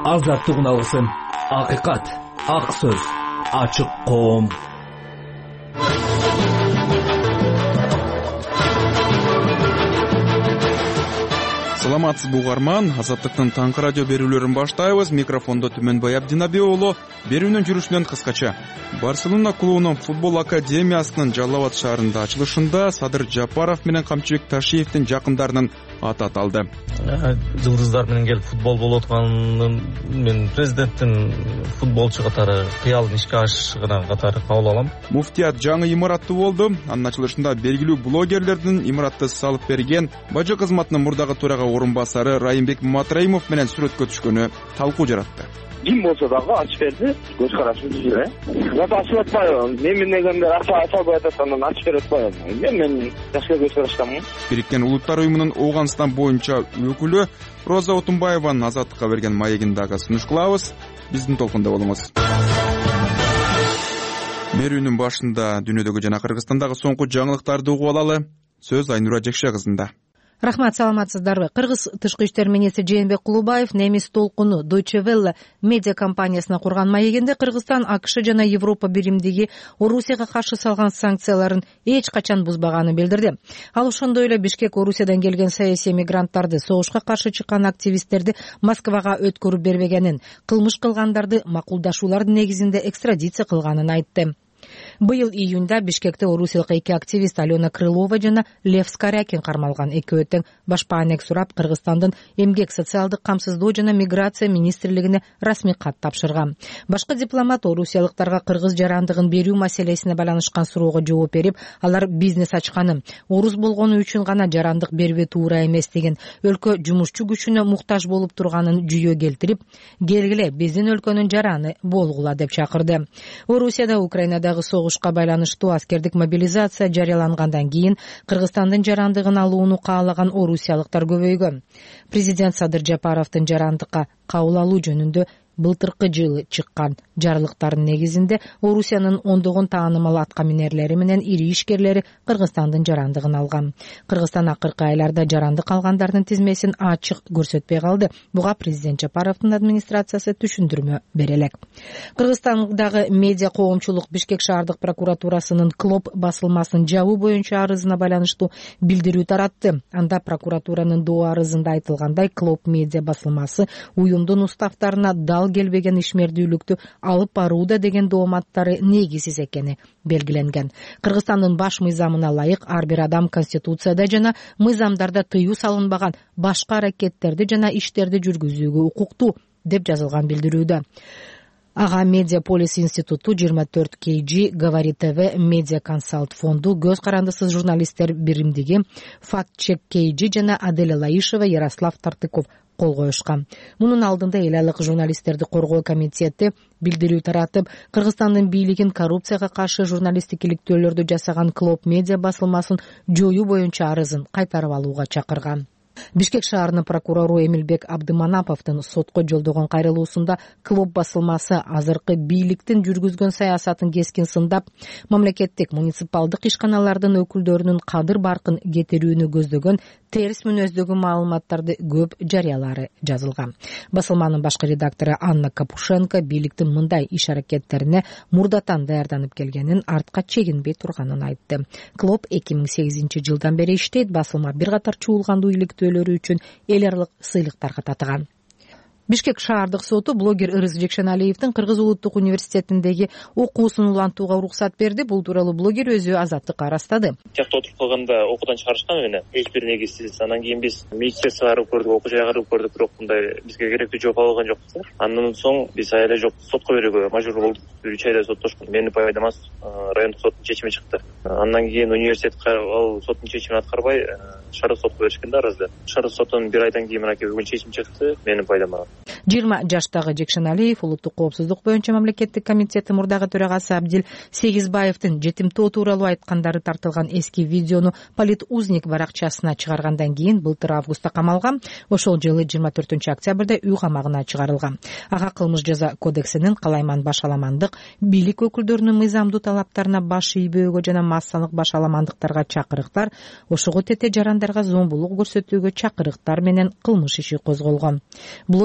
Азаттыгын алгысың. Акыйкат, ак сөз, ачык коом. Саламатсызбы угарман, Азаттыктын таңкы радио берүүлөрүн баштайбыз. Микрофондо Түмөнбай Абдинабий уулу. Берүүнүн жүрүшүнөн кыскача. Барселона клубунун футбол академиясынын Жалал Абад шаарында ачылышында Садыр Жапаров менен Камчыбек Ташиевдин жакындарынын аты аталды. Жылдыздар менен келип футбол болуп атканын мен президенттин футболчу катары кыялын ишке ашырган катары кабыл алам. Муфтият жаңы имараттуу болду. Анын ачылышында белгилүү блогерлердин имаратты салып берген бажы кызматынын мурдагы төрага орун басары Райымбек Матраимов менен сүрөткө түшкөнү талкуу жаратты. Ким болсо дагы ачып берди, көз карашым түзүлө. Заты ачып атпайбы? Мен дегенде ача ататкандан ачып берип атпайбы? Мен жакшы көз караштамын. Бириккен Улуттар уюмунун Ооганстан боюнча өкүлү Роза Отунбаеванын Азаттыкка берген маегин дагы сунуш кылабыз. Биздин толкунда болуңуз. Берүүнүн башында дүйнөдөгү жана Кыргызстандагы соңку жаңылыктарды угуп алалы. Сөз Айнура Жекше кызында. Рахмат, саламатсыздарбы. Кыргыз тышкы иштер министри Жээнбек Кулубаев немис толкуну Deutsche Welle медиа компаниясына курган маегинде Кыргызстан АКШ жана Европа биримдиги Орусияга каршы салган санкцияларын эч качан бузбаганын билдирди. Ал ошондой эле Бишкек Орусиядан келген саясий мигранттарды, согушка каршы чыккан активисттерди Москвага өткөрүп бербегенин, кылмыш кылгандарды макулдашуулардын негизинде экстрадиция кылганын айтты. Быйыл июнда Бишкекте орусиялык эки активист Алена Крылова жана Лев Скорякин кармалган. Экөө тең башпаанек сурап Кыргызстандын эмгек, социалдык камсыздоо жана миграция министрлигине расмий кат тапшырган. Башкы дипломат орусиялыктарга кыргыз жарандыгын берүү маселесине байланышкан суроого жооп берип, алар бизнес ачканын, орус болгону үчүн гана жарандык бербөө туура эмес деген, өлкө жумушчу күчүнө муктаж болуп турганын жүйө келтирип, келгиле биздин өлкөнүн жараны болгула деп чакырды. Орусияда Украинадагы согушка байланыштуу аскердик мобилизация жарыялангандан кийин Кыргызстандын жарандыгын алууну каалаган орусиялыктар көбөйгөн. Президент Садыр Жапаровдун жарандыкка кабыл алуу жөнүндө былтыркы жылы чыккан жарлыктардын негизинде Орусиянын ондогон таанымал аткаминерлери менен ири ишкерлери Кыргызстандын жарандыгын алган. Кыргызстан акыркы айларда жарандык алгандардын тизмесин ачык көрсөтпөй калды. Буга президент Жапаровдун администрациясы түшүндүрмө бере элек. Кыргызстандагы медиа коомчулук Бишкек шаардык прокуратурасынын Клоп басылмасын жабуу боюнча арызына байланыштуу билдирүү таратты. Анда прокуратуранын доо арызында айтылгандай, Клоп медиа басылмасы уюмдун уставтарына келбеген ишмердүүлүктү алып барууда деген дооматтары негизсиз экени белгиленген. Кыргызстандын баш мыйзамына ылайык ар бир адам конституцияда жана мыйзамдарда тыюу салынбаган башка аракеттерди жана иштерди жүргүзүүгө укуктуу деп жазылган билдирүүдө. Ага Медиа Полис институту 24 KG, Говори ТВ, Медиа Консалт фонду, көз карандысыз журналисттер биримдиги, Факт Чек KG жана Аделя Лаишева, Ярослав Тартыков кол коюшкан. Мунун алдында эл айылык журналисттерди коргоо комитети билдирүү таратып, Кыргызстандын бийлигин коррупцияга каршы журналисттик иликтөөлөрдү жасаган Клоп медиа басылмасын жоюу боюнча арызын кайтарып алууга чакырган. Бишкек шаарынын прокурору Эмилбек Абдыманаповдун сотко жолдогон кайрылуусунда Клоп басылмасы азыркы бийликтин жүргүзгөн саясатын кескин сындап, мамлекеттик муниципалдык ишканалардын өкүлдөрүнүн кадыр баркын кетирүүнү көздөгөн терс мүнөздөгү маалыматтарды көп жарыялары жазылган. Басылманын башкы редактору Анна Капушенко бийликтин мындай иш аракеттерине мурдатан даярданып келгенин, артка чегинбей турганын айтты. Клоп 2008-жылдан бери иштейт, басылма бир катар чуулгандуу иликтөөлөрү үчүн эл аралык сыйлыктарга татыган. Бишкек шаардык соту блогер Ырыс Жекшеналиевдин Кыргыз улуттук университетиндеги окуусун улантууга уруксат берди. Бул тууралуу блогер өзү Азаттыкка арастады. Жакта отуруп калганда окуудан чыгарышкан мени. Эч бир негизсиз. Анан кийин биз милиция чыгарып көрдүк, окуу жайга барып көрдүк, бирок мындай бизге керектүү жооп ала алган жокпуз. Андан соң биз аялы жок сотко берүүгө мажбур болдук. 3 айда соттошкон. Мени пайдам аз, райондук соттун чечими чыкты. Андан кийин университетке ал соттун чечимин аткарбай, шаардык сотко беришкен да арызды. Шаардык соттун 1 айдан кийин мынакей бүгүн чечим чыкты, менин пайдама. 20 жаштагы Жекшеналиев улуттук коопсуздук боюнча мамлекеттик комитети мурдагы төрагасы Абдил Сегизбаевдин жетимтоо тууралуу айткандары тартылган эски видеону Политузник баракчасына чыгаргандан кийин былтыр августта камалган. Ошол жылы 24-октябрда үй камагына чыгарылган. Ага кылмыш жаза кодексинин калайман башаламандык, бийлик өкүлдөрүнүн мыйзамдуу талаптарына баш ийбөөгө жана массалык башаламандыктарга чакырыктар, ошого тете жарандарга зомбулук көрсөтүүгө чакырыктар менен кылмыш иши козголгон. Блогер өзүнө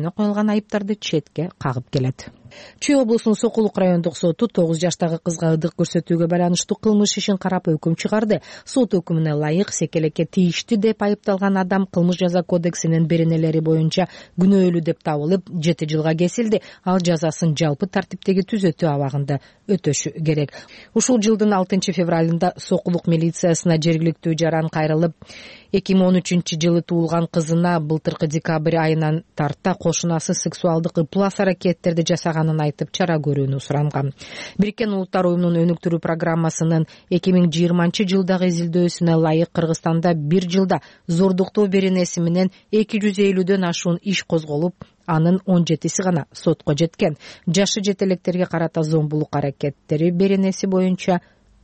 өздөрүнө коюлган айыптарды четке кагып келет. Чүй облусунун Сокулук райондук соту 9 жаштагы кызга ыдык көрсөтүүгө байланыштуу кылмыш ишин карап өкүм чыгарды. Сот өкүмүнө ылайык Секелекке тийиштүү деп айыпталган адам кылмыш жаза кодексинин беренелери боюнча күнөөлүү деп табылып 7 жылга кесилди. Ал жазасын жалпы тартиптеги түзөтүү абагында өтөшү керек. Ушул жылдын 6 февралында Сокулук милициясына жергиликтүү жаран кайрылып, 2013-жылы туулган кызына былтыркы декабрь айынан тарта кошунасы сексуалдык ыплас аракеттерди жасаганын айтып чара көрүүнү суранган. Бириккен Улуттар уюмунун өнүктүрүү программасынын 2020-жылдагы изилдөөсүнө ылайык Кыргызстанда 1 жылда зордуктоо беренеси менен 250дөн ашуун иш козголуп, анын 17си гана сотко жеткен. Жашы жете электерге карата зомбулук аракеттери беренеси боюнча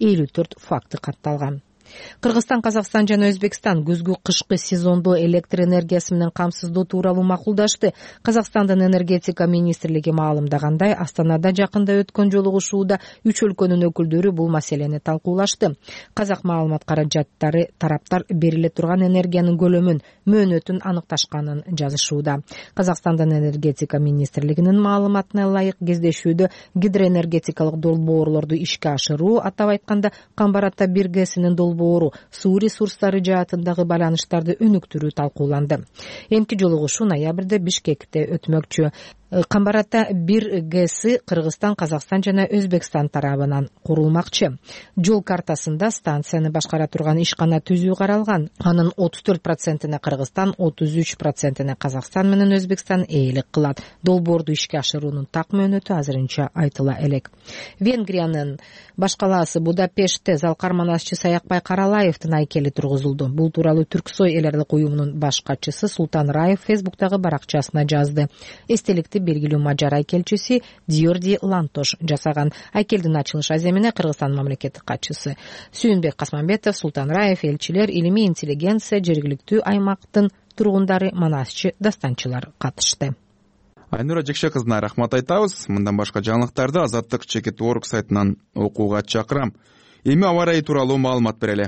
54 факты катталган. Кыргызстан, Казакстан жана Өзбекстан күзгү кышкы сезондо электр энергиясы менен камсыздоо тууралуу макулдашты. Казакстандын энергетика министрлиги маалымдагандай, Астанада жакында өткөн жолугушууда 3 өлкөнүн өкүлдөрү бул маселени талкуулашты. Казак маалымат каражаттары тараптар бериле турган энергиянын көлөмүн, мөөнөтүн аныкташканын жазышууда. Казакстандын энергетика министрлигинин маалыматына ылайык кездешүүдө гидроэнергетикалык долбоорлорду ишке ашыруу, атап айтканда Камбар Ата 1 ГЭСинин долбоору, суу ресурстары жаатындагы байланыштарды өнүктүрүү талкууланды. Эмки жолугушуу ноябрда Бишкекте өтмөкчү. Камбар Ата 1 ГЭСи Кыргызстан, Казакстан жана Өзбекстан тарабынан курулмакчы. Жол картасында станцияны башкара турган ишкана түзүү каралган. Анын 34%-ине Кыргызстан, 33%-ине Казакстан менен Өзбекстан ээлик кылат. Долбоорду ишке ашыруунун так мөөнөтү азырынча айтыла элек. Венгриянын баш калаасы Будапештте Залкар Манасчы Саякбай Каралаевдин айкели тургузулду. Бул тууралуу Түрксой эл аралык уюмунун баш катчысы Султан Раев Фейсбуктагы баракчасына жазды. Эстеликти белгилүү мажар айкелчиси Диорди Лантош жасаган. Айкелдин ачылыш аземине Кыргызстан мамлекеттик катчысы Сүйүнбек Касманбетов, Султан Раев, элчилер, илимий интеллигенция, жергиликтүү аймактын тургундары, манасчы, дастанчылар катышты. Айнура Жекше кызына рахмат айтабыз. Мындан башка жаңылыктарды Азаттык Чекит.org сайтынан окууга чакырам. Эми аба ырайы тууралуу маалымат берели.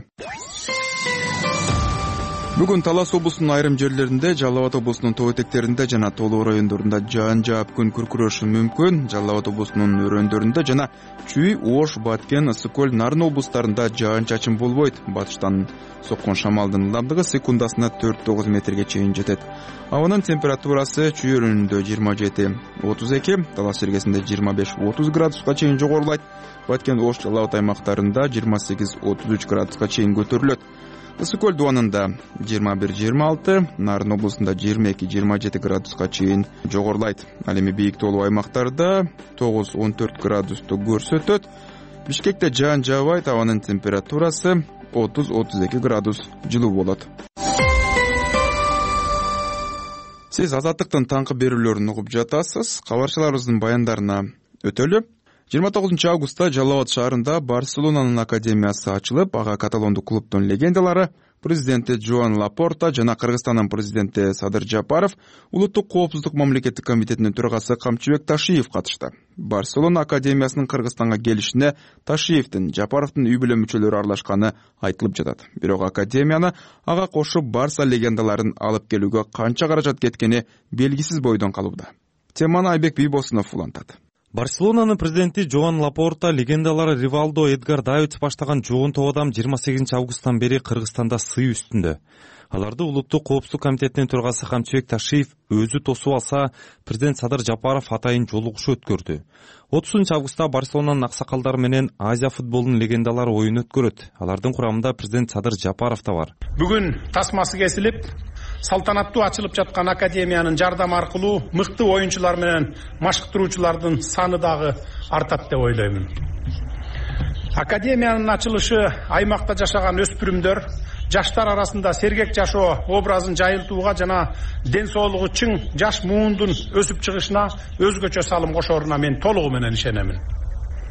Бүгүн Талас облусунун айрым жерлеринде, Жалал Абад облусунун тоо этектеринде жана Тоолуу райондорунда жаан жаап күн күркүрөшү мүмкүн. Жалал Абад облусунун өрөөндөрүндө жана Чүй, Ош, Баткен, Ысык көл, Нарын облустарында жаан-чачын болбойт. Батыштан соккон шамалдын ылдамдыгы секундасына 4-9 метрге чейин жетет. Абанын температурасы Чүй өрөөнүндө 27-32, Талас жергесинде 25-30 градуска чейин жогорулайт. Баткен, Ош, Жалал Абад аймактарында 28-33 градуска чейин көтөрүлөт. Ысык көл дубанында 21-26, Нарын облусунда 22-27 градуска чейин жогорулайт. Ал эми бийик тоолуу аймактарда 9-14 градусту көрсөтөт. Бишкекте жаан жаабайт, абанын температурасы 30-32 градус жылуу болот. Сиз Азаттыктын таңкы берүүлөрүн угуп жатасыз. Кабарчыларыбыздын баяндарына өтөлү. 29 августта Жалал Абад шаарында Барселонанын академиясы ачылып, ага каталондук клубдун легендалары, президенти Жоан Лапорта жана Кыргызстандын президенти Садыр Жапаров, Улуттук коопсуздук мамлекеттик комитетинин төрагасы Камчыбек Ташиев катышты. Барселона академиясынын Кыргызстанга келишине Ташиевдин, Жапаровдун үй бүлө мүчөлөрү аралашканы айтылып жатат. Бирок академияны ага кошуп Барса легендаларын алып келүүгө канча каражат кеткени белгисиз бойдон калууда. Теманы Айбек Бийбосунов улантат. Барселонанын президенти Жоан Лапорта легендалары Ривалдо, Эдгар Давид баштаган жоон топ адам 28 августтан бери Кыргызстанда сый үстүндө. Аларды Улуттук коопсуздук комитетинин төрагасы Камчыбек Ташиев өзү тосуп алса, президент Садыр Жапаров атайын жолугушуу өткөрдү. 30 августта Барселонанын аксакалдары менен Азия футболунун легендалары оюн өткөрөт. Алардын курамында президент Садыр Жапаров да бар. Бүгүн тасмасы кесилип, салтанаттуу ачылып жаткан академиянын жардамы аркылуу мыкты оюнчулар менен машыктыруучулардын саны дагы артат деп ойлоймун. Академиянын ачылышы аймакта жашаган өспүрүмдөр, жаштар арасында сергек жашоо образын жайылтууга жана ден соолугу чың жаш муундун өсүп чыгышына өзгөчө салым кошоруна мен толугу менен ишенемин.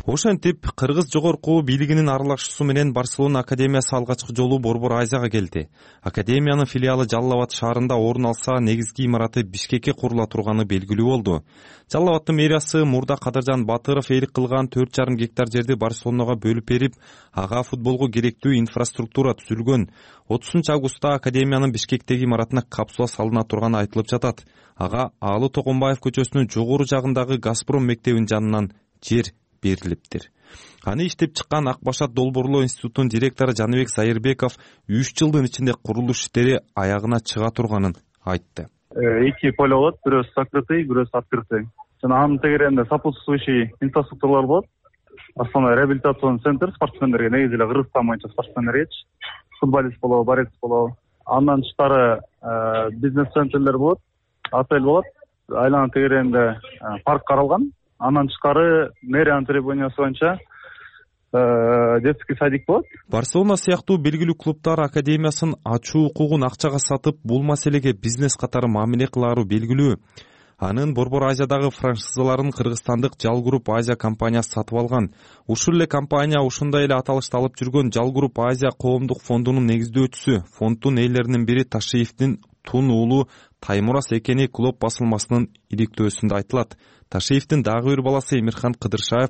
Ошентип кыргыз жогорку бийлигинин аралашуусу менен Барселона академиясы алгачкы жолу Борбор Азияга келди. Академиянын филиалы Жалал Абад шаарында орун алса, негизги имараты Бишкекке курула турганы белгилүү болду. Жалал Абадтын мэриясы мурда Кадыржан Батыров ээлик кылган 4,5 гектар жерди Барселонага бөлүп берип, ага футболго керектүү инфраструктура түзүлгөн. 30 августта академиянын Бишкектеги имаратына капсула салына турганы айтылып жатат. Ага Аалы Токонбаев көчөсүнүн жогору жагындагы Газпром мектебинин жанынан жер берилиптир. Аны иштеп чыккан Ак Башат долбоорлоо институтунун директору Жаныбек Зайырбеков 3 жылдын ичинде курулуш иштери аягына чыга турганын айтты. Эки поле болот, бирөөсү закрытый, бирөөсү открытый. Жана анын тегерегинде сопутствующий инфраструктуралар болот. Основной реабилитационный центр спортсмендерге, негизи эле Кыргызстан боюнча спортсмендерге, футболист болобу, борец болобу. Андан тышкары бизнес-центрлер болот, отель болот. Айланын тегерегинде парк каралган. Андан тышкары мэриянын требованиясы боюнча детский садик болот. Барселона сыяктуу белгилүү клубтар академиясын ачуу укугун акчага сатып, бул маселеге бизнес катары мамиле кылаары белгилүү. Анын Борбор Азиядагы франшизаларын кыргызстандык Жал Групп Азия компаниясы сатып алган. Ушул эле компания ушундай эле аталышты алып жүргөн Жал Групп Азия коомдук фондунун негиздөөчүсү. Фонддун ээлеринин бири Ташиевдин тун уулу Таймурас экени клуб басылмасынын иликтөөсүндө айтылат. Ташиевдин дагы бир баласы Эмирхан Кыдыршаев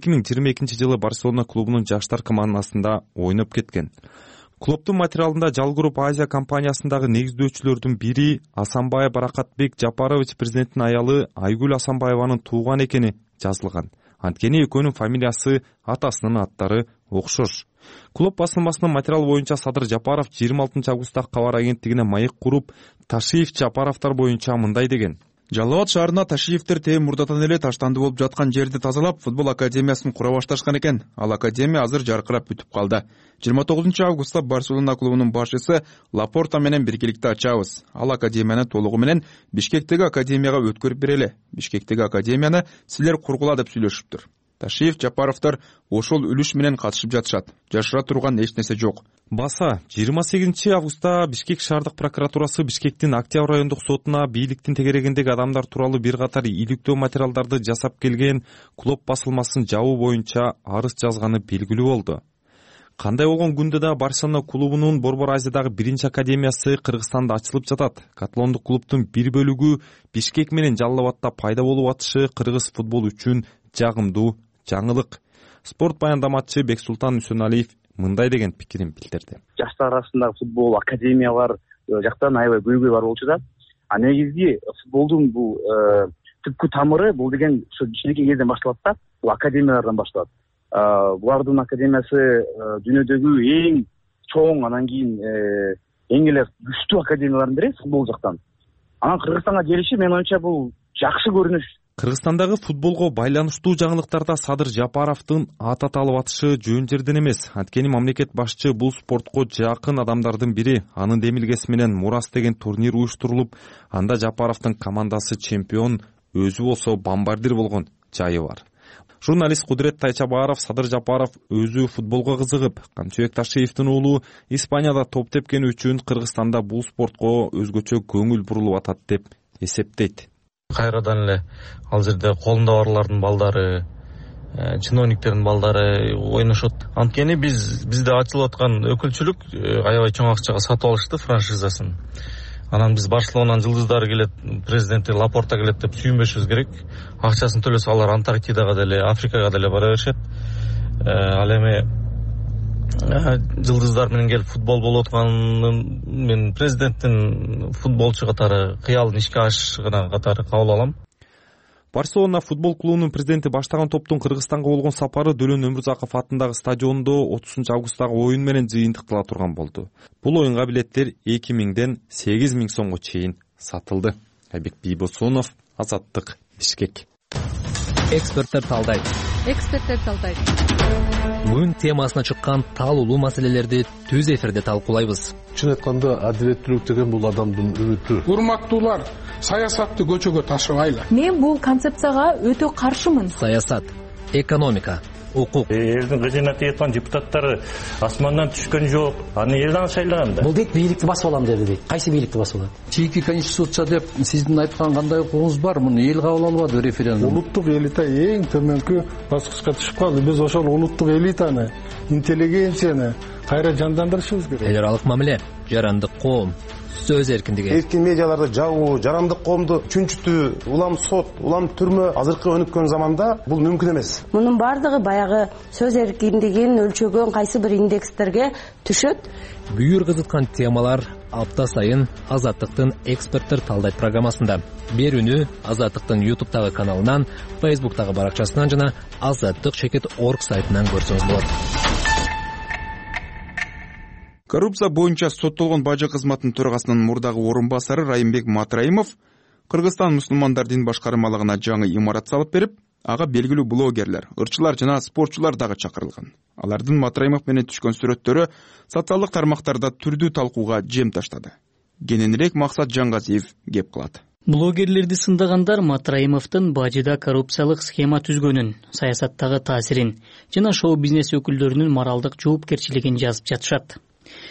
2022 жылы Барселона клубунун жаштар командасында ойноп кеткен. Клубтун материалында Жал Групп Азия компаниясындагы негиздөөчүлөрдүн бири Асанбай Баракатбек Жапарович президенттин аялы Айгүл Асанбаеванын тууган экени жазылган. Анткени экөөнүн фамилиясы, атасынын аттары окшош. Клуб басылмасынын материалы боюнча Садыр Жапаров 26 августта кабар агенттигине маек куруп, Ташиев Жапаровтар боюнча мындай деген: Жалал Абад шаарына Ташиевдер тээ мурдатан эле таштанды болуп жаткан жерди тазалап, футбол академиясын кура башташкан экен. Ал академия азыр жаркырап бүтүп калды. 29 августта Барселона клубунун башчысы Лапорта менен биргеликте ачабыз. Ал академияны толугу менен Бишкектеги академияга өткөрүп берели. Бишкектеги академияны силер кургула деп сүйлөшүптүр. Ташиев Жапаровтар ошол үлүш менен катышып жатышат. Жашыра турган эч нерсе жок. Баса 28 августта Бишкек шаардык прокуратурасы Бишкектин Октябрь райондук сотуна бийликтин тегерегиндеги адамдар тууралуу бир катар иликтөө материалдарды жасап келген клуб басылмасын жабуу боюнча арыз жазганы белгилүү болду. Кандай болгон күндө да Барселона клубунун Борбор Азиядагы биринчи академиясы Кыргызстанда ачылып жатат. Каталондук клубтун бир бөлүгү Бишкек менен Жалал Абадта пайда болуп атышы кыргыз футбол үчүн жагымдуу жаңылык. Спорт баяндамачы Бексултан Үсөналиев мындай деген пикирин билдирди. Жаштар арасындагы футбол академиялар жактан аябай көйгөй бар болчу да. Негизи футболдун бул түпкү тамыры бул деген ошо кичинекей кезден башталат да. Бул академиялардан башталат. Булардын академиясы дүйнөдөгү эң чоң, анан кийин эң эле күчтүү академиялардын бири футбол жактан. Анан Кыргызстанга келиши мен оюмча бул жакшы көрүнүш. Кыргызстандагы футболго байланыштуу жаңылыктарда Садыр Жапаровдун ат аталып атышы жөн жерден эмес. Анткени мамлекет башчы бул спортко жакын адамдардын бири. Анын демилгеси менен Мурас деген турнир уюштурулуп, анда Жапаровдун командасы чемпион, өзү болсо бомбардир болгон жайы бар. Журналист Кудрет Тайчабаров Садыр Жапаров өзү футболго кызыгып, Камчыбек Ташиевдин уулу Испанияда топ тепкени үчүн Кыргызстанда бул спортко өзгөчө көңүл бурулуп атат деп эсептейт. Кайрадан эле ал жерде колунда барлардын балдары, чиновниктердин балдары ойношот. Анткени бизде ачылып аткан өкүлчүлүк аябай чоң акчага сатып алышты франшизасын. Анан биз Барселонанын жылдыздары келет, президенти Лапорта келет деп сүйүнбөшүбүз керек. Акчасын төлөсө алар Антарктидага деле, Африкага деле бара беришет. Ал эми жылдыздар менен келип футбол болуп атканын мен президенттин футболчу катары кыялын ишке ашырган катары кабыл алам. Барселона футбол клубунун президенти баштаган топтун Кыргызстанга болгон сапары Дөлөн Өмүрзаков атындагы стадиондо 30 августтагы оюн менен жыйынтыктала турган болду. Бул оюнга билеттер 2000ден 8000 сомго чейин сатылды. Айбек Бийбосунов, Азаттык, Бишкек. Эксперттер талдайт. Бүгүн темасына чыккан таалуулуу маселелерди түз эфирде талкуулайбыз. Чын айтканда адилеттүүлүк деген бул адамдын үмүтү. Урматтуулар, саясатты көчөгө ташыбайлы. Мен бул концепцияга өтө каршымын. Саясат, экономика, укук. Элдин кызына тиеткан депутаттары асмандан түшкөн жок. Аны элдин шайлаган да. Бул дейт бийликти басып алам деди дейт. Кайсы бийликти басып алат? Чийки конституция деп сиздин айткан кандай укугуңуз бар? Муну эл кабыл албады референдум. Улуттук элита эң төмөнкү баскычка түшүп калды. Биз ошол улуттук элитаны, интеллигенцияны кайра жандандырышыбыз керек. Эл аралык мамиле, жарандык коом, сөз эркиндиги. Эркин медиаларды жабуу, жарандык коомду чүнчүтүү, улам сот, улам түрмө азыркы өнүккөн заманда бул мүмкүн эмес. Мунун бардыгы баягы сөз эркиндигин өлчөгөн кайсы бир индекстерге түшөт. Бүйүр кызыткан темалар апта сайын Азаттыктын эксперттер талдайт программасында. Берүүнү Азаттыктын YouTube'тагы каналынан, Facebook'тагы баракчасынан жана azаттык.org сайтынан көрсөңүз болот. Коррупция боюнча соттолгон бажы кызматынын төрагасынын мурдагы орун басары Райымбек Матраимов Кыргызстан мусулмандар дин башкармалыгына жаңы имарат салып берип, ага белгилүү блогерлер, ырчылар жана спортчулар дагы чакырылган. Алардын Матраимов менен түшкөн сүрөттөрү социалдык тармактарда түрдүү талкууга жем таштады. Кененирээк Максат Жаңгазиев кеп кылат. Блогерлерди сындагандар Матраимовдун бажыда коррупциялык схема түзгөнүн, саясаттагы таасирин жана шоу-бизнес өкүлдөрүнүн моралдык жоопкерчилигин жазып жатышат.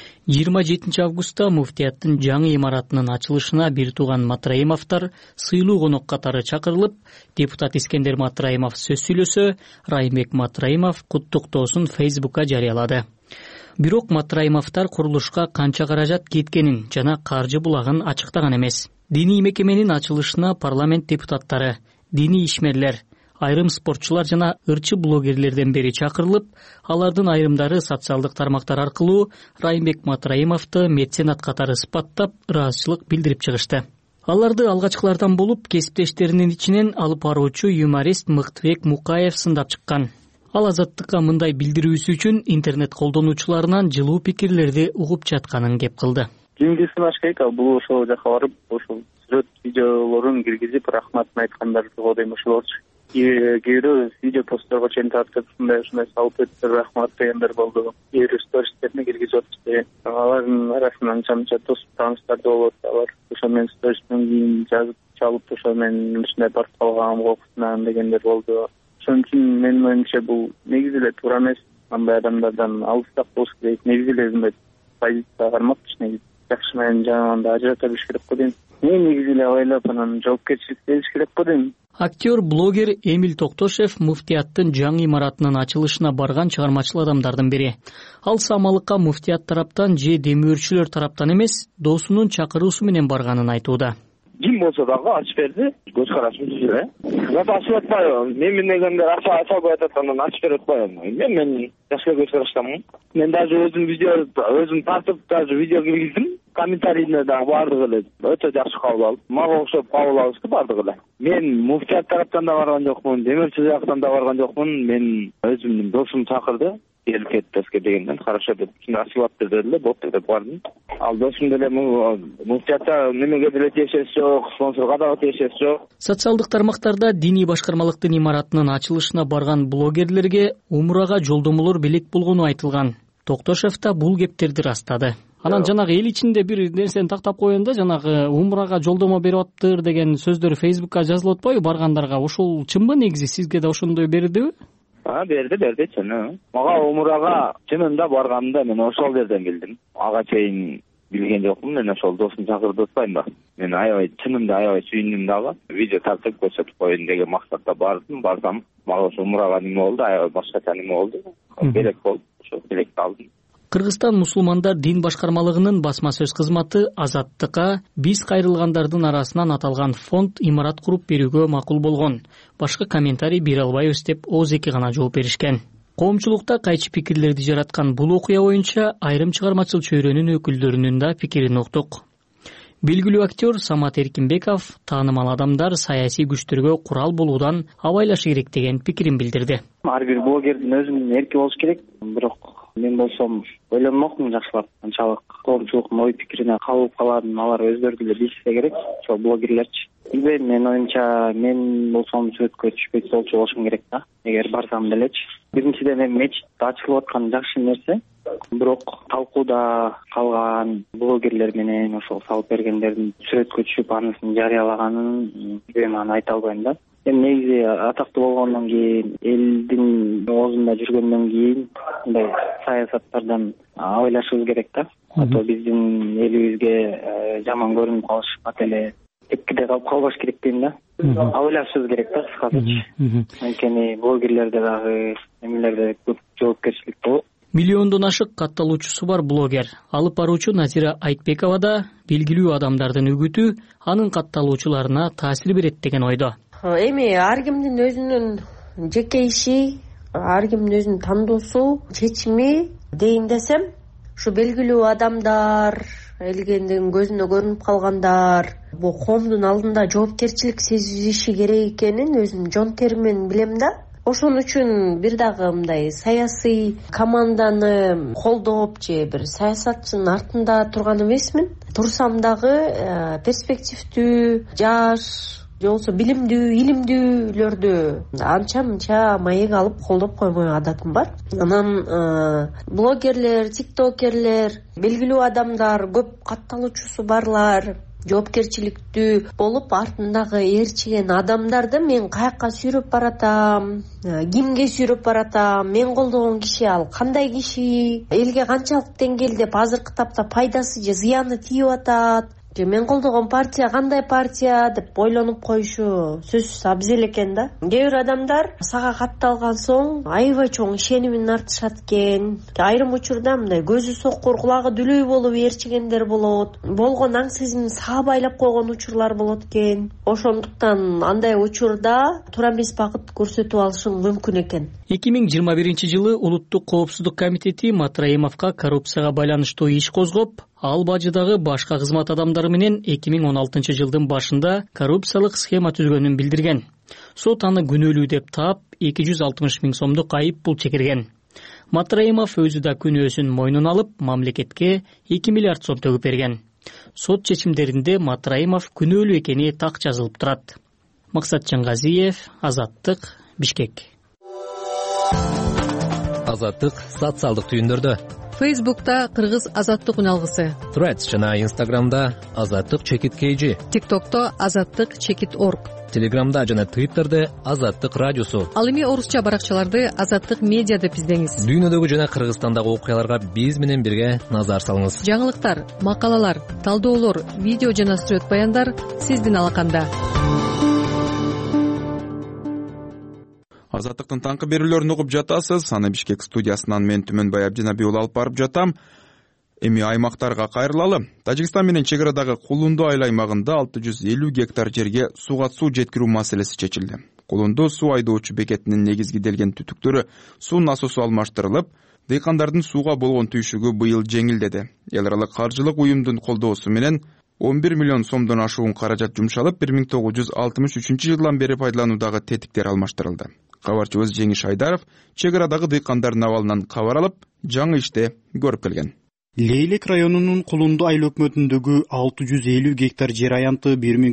27 августта муфтияттын жаңы имаратынын ачылышына бир тууган Матраимовдор сыйлуу конок катары чакырылып, депутат Искендер Матраимов сөз сүйлөсө, Райымбек Матраимов куттуктоосун Facebook'ка жарыялады. Бирок Матраимовдор курулушка канча каражат кеткенин жана каржы булагын ачыктаган эмес. Диний мекеменин ачылышына парламент депутаттары, диний ишмерлер, айрым спортчулар жана ырчы блогерлерден бери чакырылып, алардын айрымдары социалдык тармактар аркылуу Райымбек Матраимовду меценат катары сыпаттап, ыраазычылык билдирип чыгышты. Аларды алгачкылардан болуп, кесиптештеринин ичинен алып баруучу юморист Мыктыбек Мукаев сындап чыккан. Ал Азаттыкка мындай билдирүүсү үчүн интернет колдонуучуларынан жылуу пикирлерди угуп жатканын кеп кылды. Кимди сынаш керек, бул ошол жака барып, ошол сүрөт видеолорун киргизип, рахматын айткандарды кодойм ошолорчу. Кээбирөө видео постторго чейин тартып, ушундай салып өттүр, рахмат дегендер болду. Кээбирөө стористерине киргизип атышты. Алардын арасынан анча дос тааныштар да болот. Алар ошо менен сторисмен кийин жазып чалып, ошо менен ушундай барып калган кокусунан дегендер болду. Ошон үчүн менин оюмча бул негизи эле туура эмес. Андай адамдардан алыстап болуш керек. Негизи эле мындай позиция кармакчы, негизи жакшы менен жаманды ажырата билиш керек го дейм. Негизи эле абайлап анан жоопкерчилик бериш керек го дейм. Актер, блогер Эмиль Токтошев муфтияттын жаңы имаратынын ачылышына барган чыгармачыл адамдардын бири. Ал самалыкка муфтият тараптан же демөөрчүлөр тараптан эмес, досунун чакыруусу менен барганын айтууда. Ким болсо дагы ачып берди, көз карашым түзүлө. Зат ачып атпайбы? Мен дегенде ача коет анан ачып берип атпайбы? Мен жакшы көз караштамын. Мен даже өзүм тартып даже видео киргиздим. Комментарийне дагы бардыгы эле өтө жакшы кабыл алып, мага окшоп кабыл алышты бардыгы эле. Мен муфтият тараптан да барган жокмун, демөөрчү жактан да барган жокмун. Мен өзүмдүн досум чакырды. Келип кетти дегенден хорошо деп ачылап берди эле, болду деп бардым. Ал досум деле муфтиятта немеге деле тиешеси жок, спонсорго дагы тиешеси жок. Социалдык тармактарда диний башкармалыктын имаратынын ачылышына барган блогерлерге умрага жолдомолор белек болгону айтылган. Токтошев да бул кептерди растады. Анан жанагы эл ичинде бир нерсени тактап коеюн да, жанагы умрага жолдомо берип атыптыр деген сөздөр Facebook'ка жазылып атпайбы баргандарга? Ошол чынбы негизи? Сизге да ошондой бердиби? Берди чын. Мага умрага чынында барганымда мен ошол жерден билдим. Ага чейин билген жокмун. Мен ошол досум чакырды атпаймынбы? Мен чынында аябай сүйүндүм дагы. Видео тартып көрсөтүп коеюн деген максатта барсам, мага ошо умрага неме болду, аябай башкача неме болду. Белек болду, ошол белекти алдым. Кыргызстан мусулмандар дин башкармалыгынын басма сөз кызматы Азаттыкка биз кайрылгандардын арасынан аталган фонд имарат куруп берүүгө макул болгон. Башка комментарий бере албайбыз деп ооз-эки гана жооп беришкен. Коомчулукта кайчы пикирлерди жараткан бул окуя боюнча айрым чыгармачыл чөйрөнүн өкүлдөрүнүн да пикирин уктук. Белгилүү актер Самат Эркинбеков таанымал адамдар саясий күчтөргө курал болуудан абайлашы керек деген пикирин билдирди. Ар бир блогердин өзүнүн эрки болуш керек, бирок мен болсом ойлонмокмун жакшылап. Анчалык коомчулуктун ой пикирине кабылып калам, алар өздөрү деле билишсе керек, ошол блогерлерчи. Менин оюмча мен болсом сүрөткө түшпөй солчу болушум керек да, эгер барсам делечи. Биринчиден эми мечит ачылып аткан жакшы нерсе, бирок талкууда калган блогерлер менен ошол салып бергендердин сүрөткө түшүп анысын жарыялаганын мен айта албайм да. Эми негизи атактуу болгондон кийин, элдин оозунда жүргөндөн кийин мындай саясаттардан абайлашыбыз керек да. А то биздин элибизге жаман көрүнүп калышпат эле, тепкиде калып калбаш керек дейм да. Абайлашыбыз керек да кыскасычы. Анткени блогерлерде дагы эмелерде көп жоопкерчилик болот. Миллиондон ашык катталуучусу бар блогер алып баруучу Назира Айтбекова да белгилүү адамдардын үгүтү анын катталуучуларына таасир берет деген ойдо. Эми ар кимдин өзүнүн жеке иши, ар кимдин өзүнүн тандоосу, чечими дейин десем, ушу белгилүү адамдар, элгендин көзүнө көрүнүп калгандар бул коомдун алдында жоопкерчилик сезиши керек экенин өзүм жон териммен билем да. Ошон үчүн бир дагы мындай саясий команданы колдоп же бир саясатчынын артында турган эмесмин. Турсам дагы перспективдүү, жаш же болбосо билимдүү, илимдүүлөрдү анча-мынча маек алып колдоп коймой адатым бар. Анан блогерлер, тиктокерлер, белгилүү адамдар, көп катталуучусу барлар, жоопкерчиликтүү болуп артындагы ээрчиген адамдарды мен каяка сүйрөп баратам, кимге сүйрөп баратам, мен колдогон киши ал кандай киши, элге канчалык деңгээлде азыркы тапта пайдасы же зыяны тийип атат, же мен колдогон партия кандай партия деп ойлонуп коюшу сөзсүз абзел экен да. Кээ бир адамдар сага катталган соң аябай чоң ишенимин артышат экен. Айрым учурда мындай көзү сокур, кулагы дүлөй болуп ээрчигендер болот. Болгон аң сезимин сага байлап койгон учурлар болот экен. Ошондуктан андай учурда туура эмес багыт көрсөтүп алышың мүмкүн экен. 2021 Улуттук коопсуздук комитети Матраимовго коррупцияга байланыштуу иш козгоп, ал бажыдагы башка кызмат адамдары менен 2016 жылдын башында коррупциялык схема түзгөнүн билдирген. Сот аны күнөөлүү деп таап 260 000 сомдук айып пул чекирген. Матраимов өзү да күнөөсүн мойнуна алып, мамлекетке 2 миллиард сом төгүп берген. Сот чечимдеринде Матраимов күнөөлүү экени так жазылып турат. Максат Чаңгазиев, Азаттык, Бишкек. Азаттык социалдык түйүндөрдө. Фейсбукта Кыргыз Азаттык үналгысы, Threads жана Инстаграмда Азаттык чекит KG, ТикТокто Азаттык чекит орг, Телеграмда жана Твиттерде Азаттык радиосу. Ал эми орусча баракчаларды Азаттык медиа деп издеңиз. Дүйнөдөгү жана Кыргызстандагы окуяларга биз менен бирге назар салыңыз. Жаңылыктар, макалалар, талдоолор, видео жана сүрөт баяндар сиздин алаканда. Азаттыктын таңкы берүүлөрүн угуп жатасыз. Аны Бишкек студиясынан мен Түмөнбай Абдинабий уулу алып барып жатам. Эми аймактарга кайрылалы. Тажикстан менен чек арадагы Кулунду айыл аймагында 650 гектар жерге суга суу жеткирүү маселеси чечилди. Кулунду суу айдоочу бекетинин негизгиделген түтүктөрү суу насосу алмаштырылып, дыйкандардын сууга болгон түйшүгү быйыл жеңилдеди. Эл аралык каржылык уюмдун колдоосу менен 11 миллион сомдон ашуун каражат жумшалып, 1963 жылдан бери пайдалануудагы тетиктер алмаштырылды. Кабарчыбыз Жеңиш Айдаров чек арадагы дыйкандардын абалынан кабар алып, жаңы иште көрүп келген. Лейлек районунун Кулунду айыл өкмөтүндөгү 650 гектар жер аянты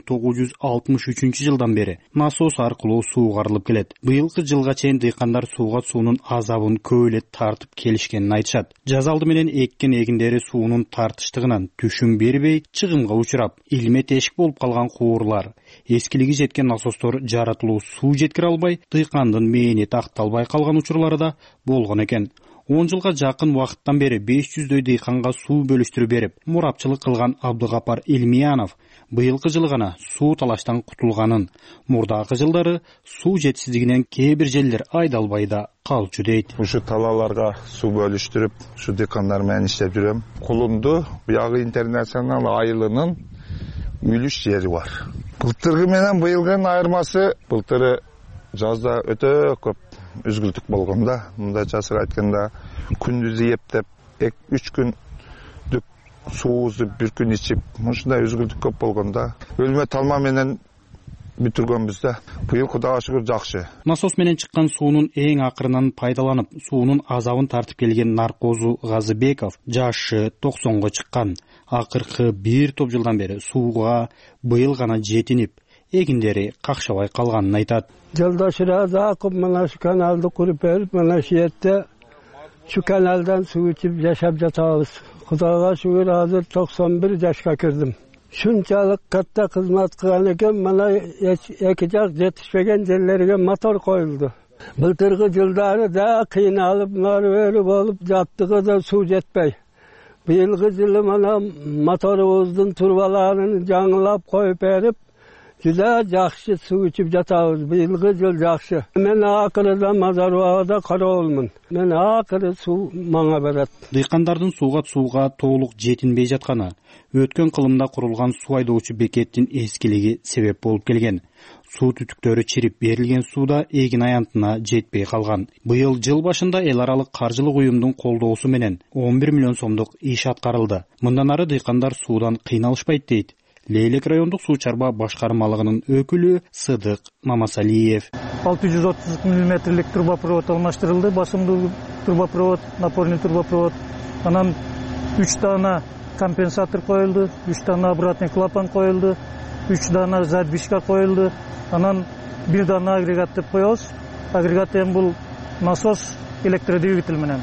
1963 жылдан бери насос аркылуу суугарылып келет. Быйылкы жылга чейин дыйкандар сууга суунун азабын көп эле тартып келишкенин айтышат. Жаз алды менен эккен эгиндери суунун тартыштыгынан түшүм бербей, чыгымга учурап, илме тешик болуп калган куурлар, эскилиги жеткен насостор жаратылуу суу жеткире албай, дыйкандын мээнети акталбай калган учурлары да болгон экен. 10 жылга жакын убакыттан бери 500дөй дыйканга суу бөлүштүрүп берип, мурапчылык кылган Абдыгапар Илмиянов быйылкы жылы гана суу талаштан кутулганын, мурдагы жылдары суу жетишсиздигинен кээ бир жерлер айдалбай да калчу дейт. Ушу талааларга суу бөлүштүрүп, ушу дыйкандар менен иштеп жүрөм. Кулунду буягы интернационал айылынын үлүш жери бар. Былтыргы менен быйылгынын айырмасы, былтыры жазда өтө көп үзгүлтүк болгон да. Мында жасыр айтканда күндүз эптеп 2-3 күндүк суубузду бир күн ичип, ушундай үзгүлтүк көп болгон да. Өлмө талма менен бүтүргөнбүз да. Быйыл Кудайга шүгүр жакшы. Насос менен чыккан суунун эң акырынан пайдаланып, суунун азабын тартып келген Наркозу Газыбеков жашы 90го чыккан. Акыркы бир топ жылдан бери сууга быйыл гана жетинип, эгиндери какшабай калганын айтат. Жолдошу Разаков мына шу каналды куруп берип, мына шу жерде шу каналдан суу ичип жашап жатабыз. Кудайга шүгүр, азыр 91 жашка кирдим. Şunçalık katta hizmet kılan eken bana iki jak yetişmegen yerlerine motor koyuldu. Былтырғы жылдары да кыйналып, норвеліп olup жаттығы да су жетпей. Быйылғы жылы мана моторубуздун турбаларын жаңылап коюп берип, juda жакшы су ичип жатабыз. Быйылғы жыл жакшы. Мен акырыда Мазарбагда кароолмун. Мен акыры су мага берет. Дыйкандардын сууга толук жетинбей жатканы, өткөн кылымда курулган суу айдоочу бекеттин эскилиги себеп болуп келген. Суу түтүктөрү чирип берилген сууда эгин аянтына жетпей калган. Быйыл жыл башында эл аралык каржылык уюмдун колдоосу менен 11 миллион сомдук иш аткарылды. Мындан ары дыйкандар суудан кыйналышпайт дейт Лейлек райондук суу чарба башкармалыгынын өкүлү Сыдык Мамасалиев. 630 мм трубопровод алмаштырылды. Басымдуу трубопровод, напорный трубопровод. Анан 3 дана компенсатор коюлду, 3 дана обратный клапан коюлду, 3 дана задвижка коюлду. Анан 1 дана агрегат деп коебуз. Агрегат эми бул насос электродвигатель менен.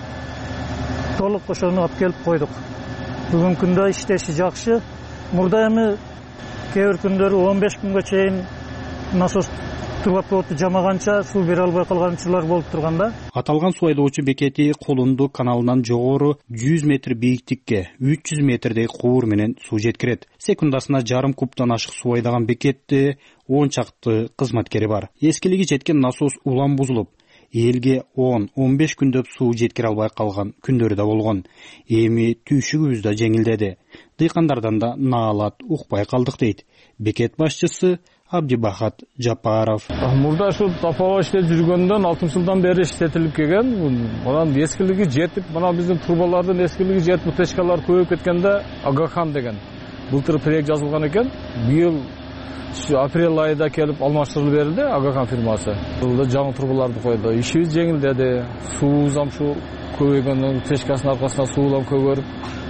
Толук ошону алып келип койдук. Бүгүнкү күндө иштеши жакшы. Мурда эми кээ бир күндөрү 15 күнгө чейин насос трубопроводду жамаганча суу бере албай калган учурлар болуп турганда. Аталган суу айдоочу бекети Колунду каналынан жогору 100 метр бийиктикке 300 метрдей куур менен суу жеткирет. Секундасына жарым кубтан ашык суу айдаган бекетте 10 чакты кызматкери бар. Эскилиги жеткен насос улам бузулуп, элге 10-15 күндөп суу жеткире албай калган күндөрү да болгон. Эми түйшүгүбүз да жеңилдеди. Дыйкандардан да наалат укпай калдык дейт бекет башчысы Абдибахат Жапаров. Мурда ушу тапаба иштеп жүргөндөн 6 жылдан бери иштетилип келген. Анан эскилиги жетип, мына биздин турбалардын эскилиги жетип, утечкалар көбөйүп кеткенде Агахан деген былтыр проект жазылган экен. Быйыл апрель айында келип алмаштырылып берилди Агахан фирмасы. Бул жаңы турбаларды койду. Ишибиз жеңилдеди. Суубуз ham шу көбөйгөндөн утечкасынын аркасында суу көбөрүп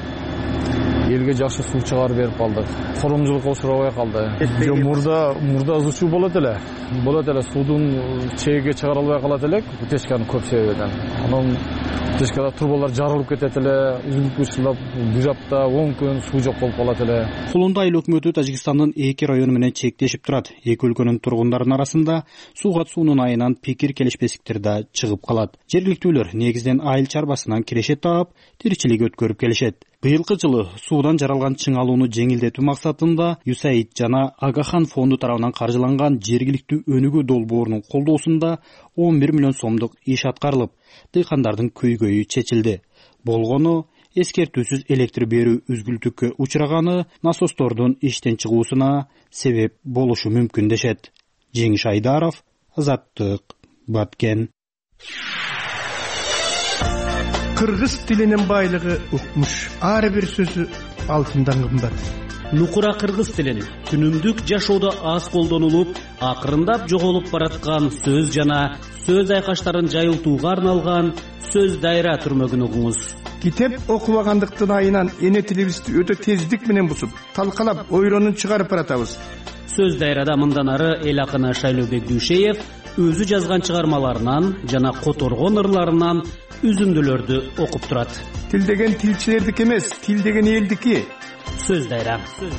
элге жакшы суу чыгарып берип калдык. Коромчулукка учурабай калды. Мурда ызычуу болот эле. Суудун чегиге чыгара албай калат элек, утечканын көп себебинен. Анан утечкада турбалар жарылып кетет эле, үзүлүп бир апта 10 күн суу жок болуп калат эле. Кулунду айыл өкмөтү Тажикстандын 2 району менен чектешип турат. Эки өлкөнүн тургундарынын арасында сууга суунун айынан пикир келишпестиктер да чыгып калат. Жергиликтүүлөр негизден айыл чарбасынан кирешет таап, тиричилик өткөрүп келишет. Быйылкы жылы суудан жаралган чыңалууну жеңилдетүү максатында USAID жана Агахан фонду тарабынан каржыланган жергиликтүү өнүгүү долбоорунун колдоосунда 11 миллион сомдук иш аткарылып, дыйкандардын көйгөйү чечилди. Болгону эскертүүсүз электр берүү үзгүлтүккө учураганы насостордун иштен чыгуусуна себеп болушу мүмкүн дешет. Жеңиш Айдаров, Азаттык, Баткен. Кыргыз тилинин байлыгы укмуш. Ар бир сөзү алтындан кымбат. Нукура кыргыз тилин күнүмдүк жашоодо аз колдонулуп, акырындап жоголуп бараткан сөз жана сөз айкаштарын жайылтууга арналган сөз дайра түрмөгүн угуңуз. Китеп окубагандыктын айынан эне тилибизди өтө тездик менен бусуп, талкалап, ойронун чыгарып баратабыз. Сөз дайрада мындан ары эл акыны Шайлообек Дүйшеев өзү жазган чыгармаларынан жана которгон ырларынан үзүндүлөрдү окуп турат. Тил деген тилчилердики эмес, тил деген элдики. Сөз дайра.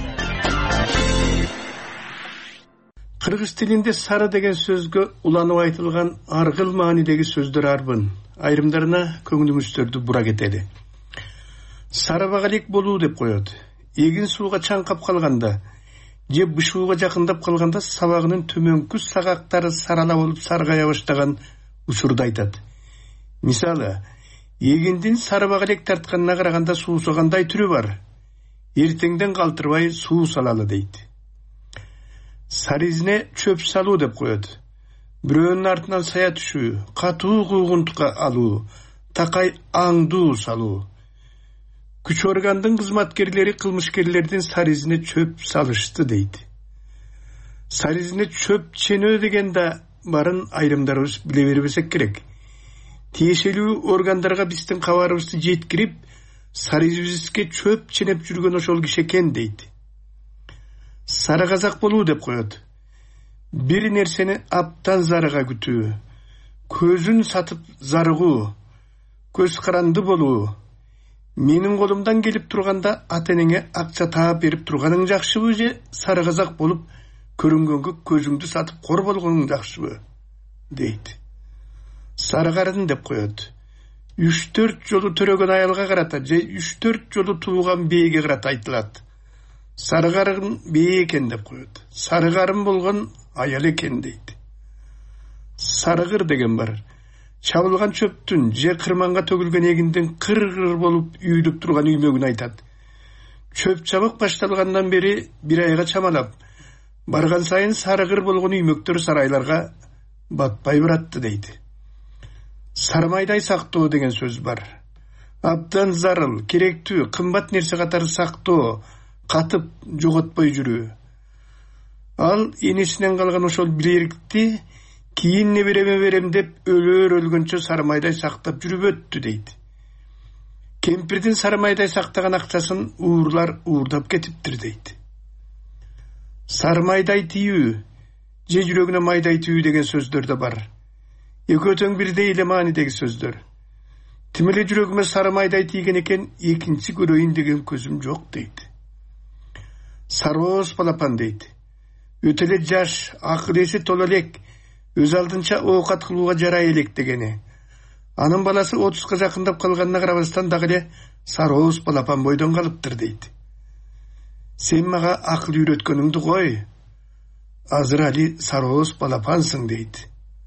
Кыргыз тилинде сары деген сөзгө уланып айтылган аргыл маанидеги сөздөр арбын. Айрымдарына көңүлүңүздөрдү бура кетели. Сарыбагалек болуу деп коет. Эгин сууга чаңкап калганда, же бышууга жакындап калганда сабагынын төмөнкү сагактары сарала болуп саргая баштаган учурду айтат. Мисалы, эгиндин сарыбагалек тартканына караганда суусу кандай түрү бар? Эртеңден калтырбай суу салалы дейт. Саризине чөп салуу деп коет. Бирөөнүн артынан сая түшүү, катуу куугунтукка алуу, такай аңдуу салуу. Күч органдын кызматкерлери кылмышкерлердин саризине чөп салышты дейт. Саризине чөп ченөө деген да барын айрымдарыбыз биле бербесек керек. Тиешелүү органдарга биздин кабарыбызды жеткирип, саризибизге чөп ченеп жүргөн ошол киши экен дейт. Сары казак болуу деп коет. Бир нерсени аптан зарыга күтүү, көзүн сатып зарыгуу, көз каранды болуу, Менин колумдан келип турганда ата-энеңе акча таап берип турганың жакшыбы же сары казак болуп көрүнгөнгө көзүңдү сатып кор болгоның жакшыбы дейт. Сары карын деп коет. 3-4 жолу төрөгөн аялга карата же 3-4 жолу туулган бээге карата айтылат. Сары карын бээ экен деп коет. Сары карын болгон аял экен дейт. Сарыгыр деген бар. Чабылган чөптүн же кырманга төгүлгөн эгиндин кыр-кыр болуп үйүлүп турган үймөгүн айтат. Чөп чабык башталгандан бери бир айга чамалап барган сайын сарыгыр болгон үймөктөр сарайларга батпай баратты дейт. Сармайдай сактоо деген сөз бар. Абдан зарыл, керектүү, кымбат нерсе катары сактоо, катып жоготпой жүрүү. Ал энесинен калган ошол билерикти кийин небереме берем деп өлгөнчө сармайдай сактап жүрүп өттү дейт. Кемпирдин сармайдай сактаган акчасын уурлар уурдап кетиптир дейт. Сармайдай тийүү же жүрөгүнө майдай тийүү деген сөздөр да бар. Экөө тең бирдей эле маанидеги сөздөр. Тим эле жүрөгүмө сармайдай тийген экен, экинчи көрөйүн деген көзүм жок дейт. Сарооз балапан дейт. Өтө эле жаш, акыл эси тола элек, өз алдынча оокат кылууга жарай элек дегени. Анын баласы 30га жакындап калганына карабастан дагы эле сарооз балапан бойдон калыптыр дейт. Сен мага акыл үйрөткөнүңдү кой. Азыр али сарооз балапансың дейт.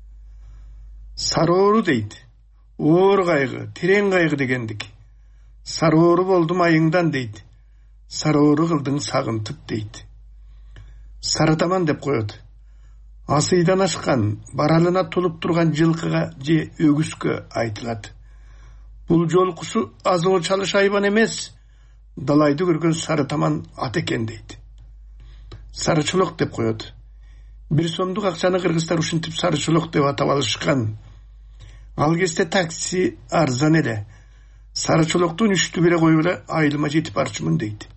Сароору дейт. Оор кайгы, терең кайгы дегендик. Сароору болдум айыңдан дейт. Сароору кылдың сагынтып дейт. Сарытаман деп коет. Асыйдан ашкан, баралына толуп турган жылкыга же өгүскө айтылат. Бул жолкусу азоо чалыш айбан эмес, далайды көргөн сарытаман ат экен дейт. Сарычулок деп коет. Бир сомдук акчаны кыргыздар ушинтип сарычулок деп атап алышкан. Ал кезде такси арзан эле. Сарычулоктун 3 бире коюп эле айылыма жетип барчумун дейт.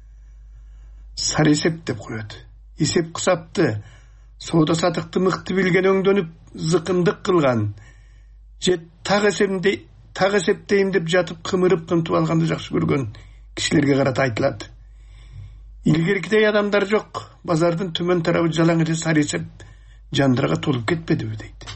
Сары эсеп деп коет. Эсеп кысапты, соода сатыкты мыкты билген өңдөнүп зыкындык кылган. Же так эсептейм деп жатып кымырып кынтып алганды жакшы көргөн кишилерге карата айтылат. Илгеркидей адамдар жок. Базардын төмөн тарабы жалаң эле сары эсеп жандырга толуп кетпедиби дейт.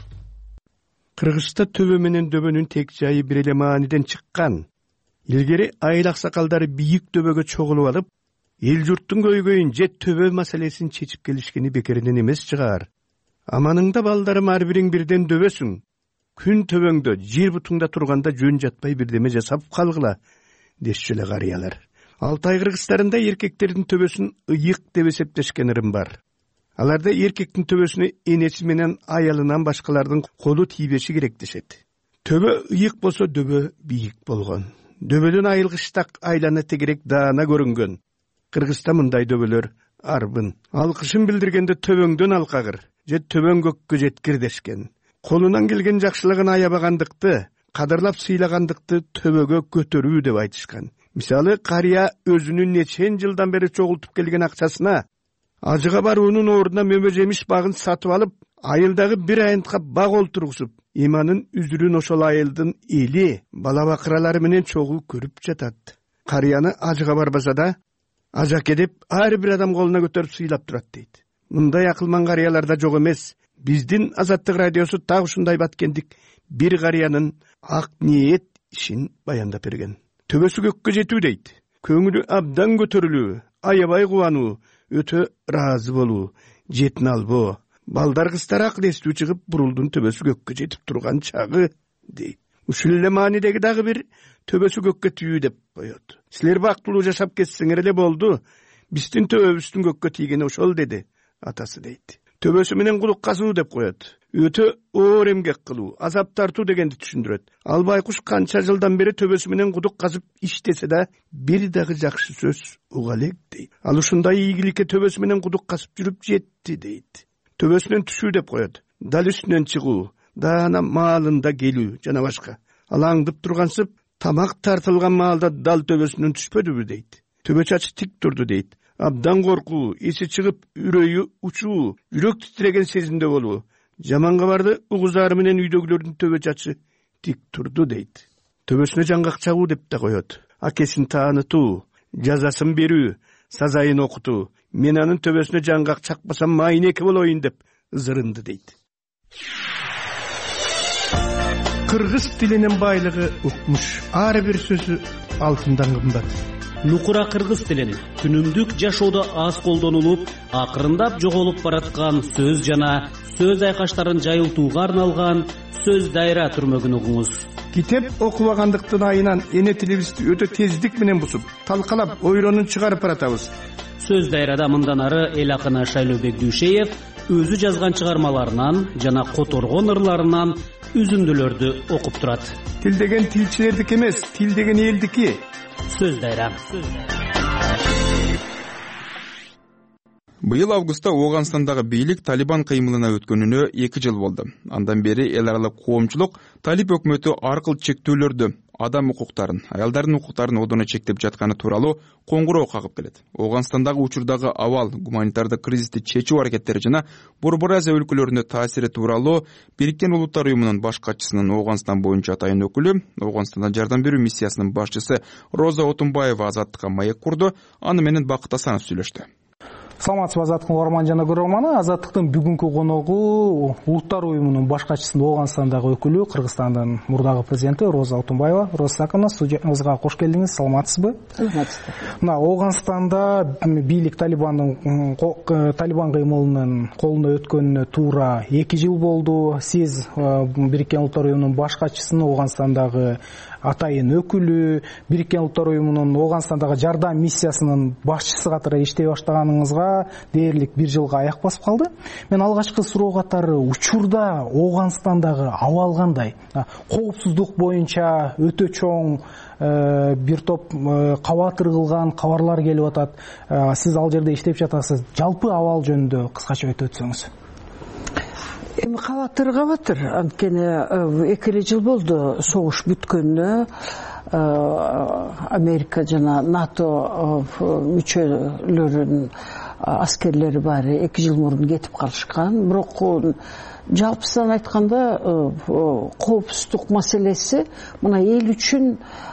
Кыргызста төбө менен дөбөнүн тек жайы бир эле мааниден чыккан. Илгери айыл аксакалдары бийик дөбөгө чогулуп алып, эл журттун көйгөйүн же төбө маселесин чечип келишкени бекеринен эмес чыгар. Аманыңда балдарым ар бириң бирден дөбөсүң. Күн төбөңдө, жер бутуңда турганда жөн жатпай бирдеме жасап калгыла, дешчү эле карыялар. Алтай кыргыздарында эркектердин төбөсүн ыйык деп эсептешкен ырым бар. Аларда эркектин төбөсүнө энеси менен аялынан башкалардын колу тийбеши керек дешет. Төбө ыйык болсо дөбө бийик болгон. Дөбөдөн айылгыштак айлана тегерек даана көрүнгөн. Кыргызда мындай дөбөлөр арбын. Алкышын билдиргенде төбөңдөн алкагыр же төбөң көккө жеткир дешкен. Колунан келген жакшылыгын аябагандыкты, кадырлап сыйлагандыкты төбөгө көтөрүү деп айтышкан. Мисалы, карыя өзүнүн нечен жылдан бери чогултуп келген акчасына ажыга баруунун ордуна мөмө жемиш багын сатып алып, айылдагы бир айынтка баг олтургузуп, иманын үзүрүн ошол айылдын эли, бала бакыралары менен чогуу көрүп жатат. Карыяны ажыга барбаса да, ажаке деп ар бир адам колуна көтөрүп сыйлап турат дейт. Мындай акылман карыяларда жок эмес. Биздин Азаттык радиосу так ушундай баткендик бир карыянын ак ниет ишин баяндап берген. Төбөсү көккө жетүү дейт. Көңүлү абдан көтөрүлүү, аябай кубануу, өтө ыраазы болуу, жетин албоо. Балдар кыздар акыл эстүү чыгып, бурулдун төбөсү көккө жетип турган чагы дейт. Ушул эле маанидеги дагы бир төбөсү көккө тийүү деп коет. Силер бактылуу жашап кетсеңер эле болду. Биздин төбөбүздүн көккө тийгени ошол деди атасы дейт. Төбөсү менен кулук казуу деп коет. Өтө оор эмгек кылуу, азап тартуу дегенди түшүндүрөт. Ал байкуш канча жылдан бери төбөсү менен кудук казып иштесе да бир дагы жакшы сөз уга элек дейт. Ал ушундай ийгиликке төбөсү менен кудук казып жүрүп жетти дейт. Төбөсүнөн түшүү деп коет. Дал үстүнөн чыгуу, даана маалында келүү жана башка. Ал аңдып тургансып, тамак тартылган маалда дал төбөсүнөн түшпөдүбү дейт. Төбө чачы тик турду дейт. Абдан коркуу, эси чыгып, үрөйү учуу, жүрөк титиреген сезимде болуу. Жаман кабарды угузары менен үйдөгүлөрдүн төбө чачы тик турду дейт. Төбөсүнө жаңгак чагуу деп да коет. акесин таанытуу, жазасын берүү, сазайын окутуу. Мен анын төбөсүнө жаңгак чакпасам майнеке болоюн деп ызырынды дейт. Кыргыз тилинин байлыгы укмуш. Ар бир сөзү алтындан кымбат. Нукура кыргыз тилин күнүмдүк жашоодо аз колдонулуп, акырындап жоголуп бараткан сөз жана сөз айкаштарын жайылтууга арналган сөз дайра түрмөгүн угуңуз. Китеп окубагандыктын айынан эне тилибизди өтө тездик менен бусуп, талкалап, ойронун чыгарып баратабыз. Сөз дайрада мындан ары эл акыны Шайлообек Дүйшеев өзү жазган чыгармаларынан жана которгон ырларынан үзүндүлөрдү окуп турат. Тил деген тилчилердики эмес, тил деген элдики. Сөз дайра. Быйыл августта Ооганстандагы бийлик Талибан кыймылына өткөнүнө 2 жыл болду. Андан бери эл аралык коомчулук Талиб өкмөтү аркыл чектөөлөрдү, адам укуктарын, аялдардын укуктарын одоно чектеп жатканы тууралуу коңгуроо кагып келет. Ооганстандагы учурдагы абал, гуманитардык кризисти чечүү аракеттери жана Борбор Азия өлкөлөрүнө таасири тууралуу Бириккен Улуттар уюмунун баш катчысынын Ооганстан боюнча атайын өкүлү, Ооганстандан жардам берүү миссиясынын башчысы Роза Отунбаева Азаттыкка маек курду. Аны менен Бакыт Асанов сүйлөштү. Саламатсызбы, Азаттыктын угарман жана көрөрманы. Азаттыктын бүгүнкү коногу Улуттар уюмунун баш катчысынын Ооганстандагы өкүлү, Кыргызстандын мурдагы президенти Роза Отунбаева. Роза Сакановна, студиябызга кош келдиңиз. Саламатсызбы? Саламатсызбы. Мына Ооганстанда бийлик Талибан кыймылынын колуна өткөнүнө туура 2 жыл болду. Сиз Бириккен Улуттар уюмунун баш катчысынын Ооганстандагы атайын өкүлү, Бириккен Улуттар уюмунун Ооганстандагы жардам миссиясынын башчысы катары иштей баштаганыңызга дээрлик 1 жылга аяк басып калды. Мен алгачкы суроо катары учурда Ооганстандагы абал кандай? Коопсуздук боюнча өтө чоң бир топ кабатыр кылган кабарлар келип атат. Сиз ал жерде иштеп жатасыз. Жалпы абал жөнүндө кыскача айтып өтсөңүз. Эми кабатыр, анткени 2 жыл болду согуш бүткөнүнө. Америка жана НАТО мүчөлөрүнүн аскерлери баары 2 жыл мурун кетип калышкан. Бирок жалпысынан айтканда коопсуздук маселеси мына эл үчүн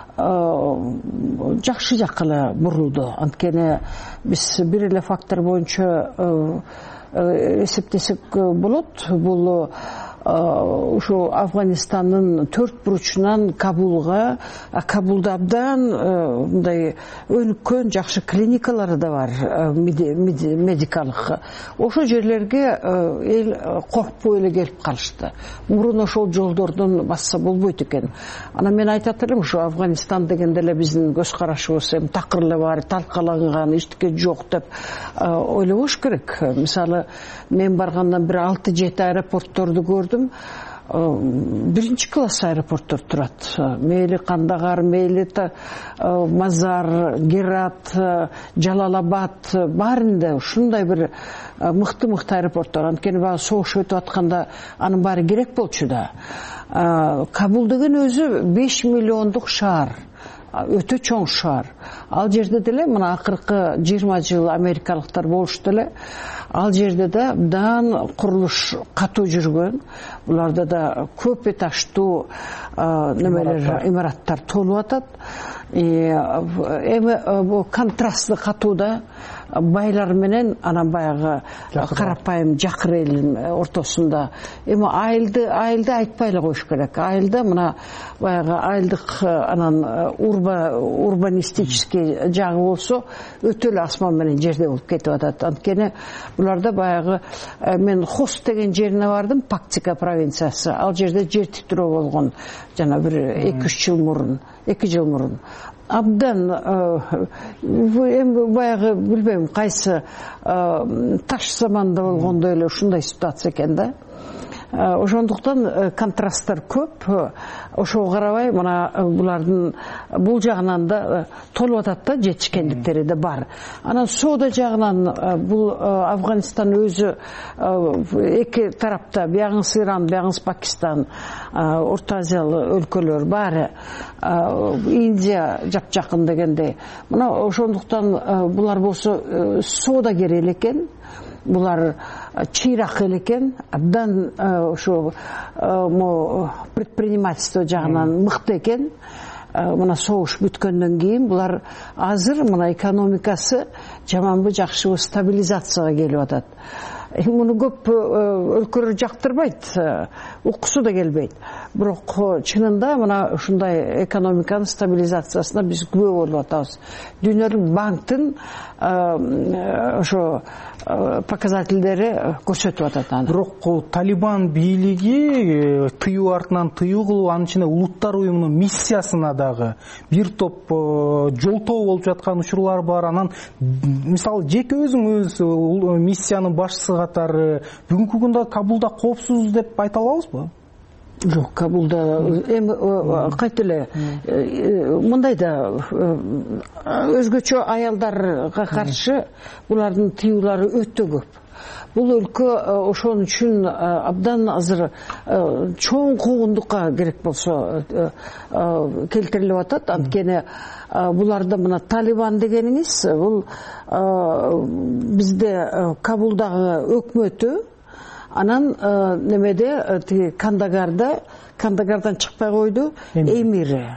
жакшы жакка эле бурулду. Анткени биз бир эле фактор боюнча эсептесек болот. Бул ушу Афганистандын 4 буручунан Кабулга, Кабулда абдан мындай өнүккөн жакшы клиникалары да бар, медикалык. Ошо жерлерге эл коркпой эле келип калышты. Мурун ошол жолдордон басса болбойт экен. Анан мен айтат элем, ушу Афганистан дегенде эле биздин көз карашыбыз эми такыр эле бар, талкаланган, эчтеке жок деп ойлобош керек. Мисалы, мен баргандан бери 6-7 аэропортторду көрдүм. Биринчи класс аэропорттор турат. Мейли Кандагар, мейли Мазар, Герат, Жалалабад, баарында ушундай бир мыкты аэропорттор. Анткени баягы согуш өтүп атканда анын баары керек болчу да. Кабул деген өзү 5 миллиондук шаар. Өтө чоң шаар. Ал жерде деле мына акыркы 20 жыл америкалыктар болушту эле. Ал жерде да абдан курулуш катуу жүргөн. Буларда да көп этаждуу имараттар толуп атат. Эми бул контрастты катуу да байлар менен анан баягы карапайым жакыр элдин ортосунда. Эми айылды айтпай эле коюш керек. Айылда мына баягы айылдык анан урбанистический жагы болсо өтө эле асман менен жерде болуп кетип атат. Анткени буларда баягы мен Хост деген жерине бардым, Пактика провинциясы. Ал жерде жер титирөө болгон жана бир 2 жыл мурун. Абдан эми баягы билбейм кайсы таш заманда болгондой эле ушундай ситуация экен да. Ошондуктан контрасттар көп. Ошого карабай мына булардын бул жагынан да толуп атат да, жетишкендиктери да бар. Анан соода жагынан бул Афганистан өзү эки тарапта, биягыңыз Иран, биягыңыз Пакистан, Орто Азиялык өлкөлөр баары, Индия жакын дегендей. Мына ошондуктан булар болсо соодагер эле экен. Булар чыйрак эле экен, абдан ошо предпринимательство жагынан мыкты экен. мына согуш бүткөндөн кийин булар азыр мына экономикасы жаманбы жакшыбы стабилизацияга келип атат. Муну көп өлкөлөр жактырбайт, уккусу да келбейт. Бирок чынында мына ушундай экономиканын стабилизациясына биз күбө болуп атабыз. Дүйнөлүк банктын ошо показательдери көрсөтүп атат аны. Бирок Талибан бийлиги тыюу артынан тыюу кылуу, анын ичинде Улуттар уюмунун миссиясына дагы бир топ жолтоо болуп жаткан учурлар бар. Анан мисалы жеке өзүңүз миссиянын башчысы катары бүгүнкү күндө Кабулда коопсуз деп айта алабызбы? Жок, Кабулда эми кайт эле мындай да өзгөчө аялдарга каршы булардын тыюулары өтө көп. Бул өлкө ошон үчүн абдан азыр чоң куугундукка керек болсо келтирилип атат. Анткени буларда мына Талибан дегениңиз бул бизде Кабулдагы өкмөтү, анан немеде тиги Кандагардан чыкпай койду эмири.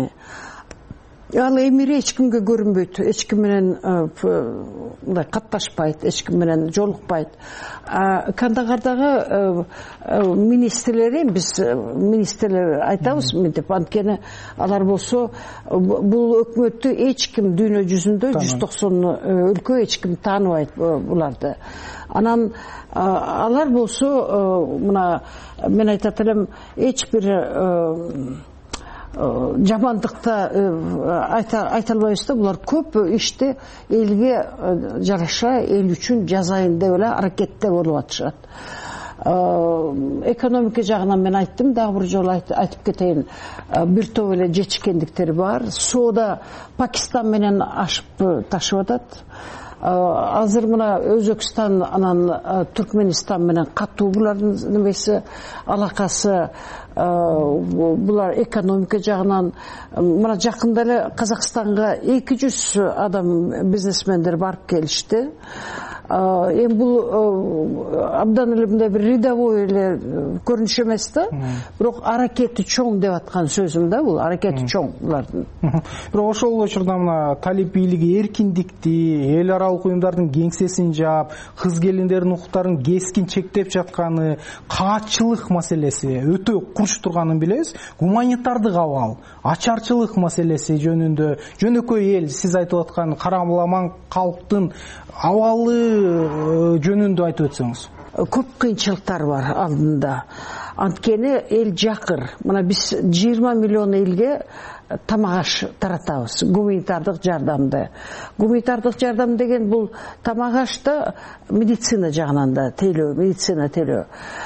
Ал эмири эч кимге көрүнбөйт, эч ким менен мындай катташпайт, эч ким менен жолукпайт. Кандагардагы министрлери, биз министрлер айтабыз мынтип, анткени алар болсо бул өкмөттү эч ким дүйнө жүзүндө 190 өлкө эч ким тааныбайт буларды. Анан алар болсо мына мен айтат элем, эч бир жамандыкта айта албайбыз да, булар көп ишти элге жараша, эл үчүн жасайын деп эле аракетте болуп атышат. Экономика жагынан мен айттым, дагы бир жолу айтып кетейин. Бир топ эле жетишкендиктери бар. Соода Пакистан менен ашып ташып атат. Азыр мына Өзбекстан анан Түркменистан менен катуу булардын немеси алакасы, булар экономика жагынан мына жакында эле Казакстанга 200 адам бизнесмендер барып келишти. Эми бул абдан эле мындай бир рядовой эле көрүнүш эмес да, бирок аракети чоң деп аткан сөзүм да, бул аракети чоң булардын. Бирок ошол учурда мына талип бийлиги эркиндикти, эл аралык уюмдардын кеңсесин жаап, кыз келиндердин укуктарын кескин чектеп жатканы, каатчылык маселеси өтө курч турганын билебиз. Гуманитардык абал, ачарчылык маселеси жөнүндө жөнөкөй эл, сиз айтып аткан карамаламан калктын абалы жөнүндө айтып өтсөңүз. Көп кыйынчылыктар бар алдында. Анткени эл жакыр. Мына биз 20 миллион элге тамак аш таратабыз, гуманитардык жардамды. Гуманитардык жардам деген бул тамак ашты медицина жагынан да тейлөө, медицина тейлөө.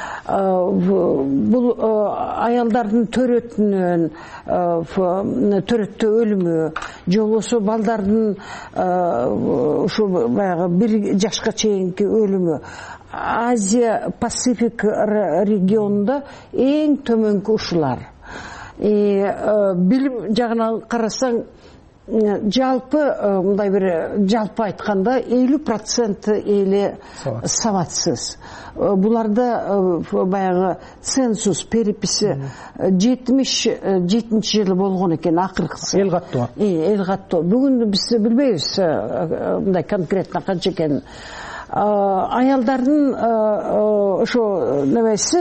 Бул аялдардын төрөтүнөн, төрөттө өлүмү, же болбосо балдардын ушу баягы 1 жашка чейинки өлүмү. Азия Пасифик регионунда эң төмөнкү ушулар. Билим жагынан карасаң, жалпы мындай бир жалпы айтканда 50% эли сабатсыз. Буларда баягы ценсус переписи 77-жылы болгон экен, акыркысы. Эл каттоо. Эл каттоо. Бүгүн биз билбейбиз мындай конкретно канча экенин. Аялдардын ошо немеси,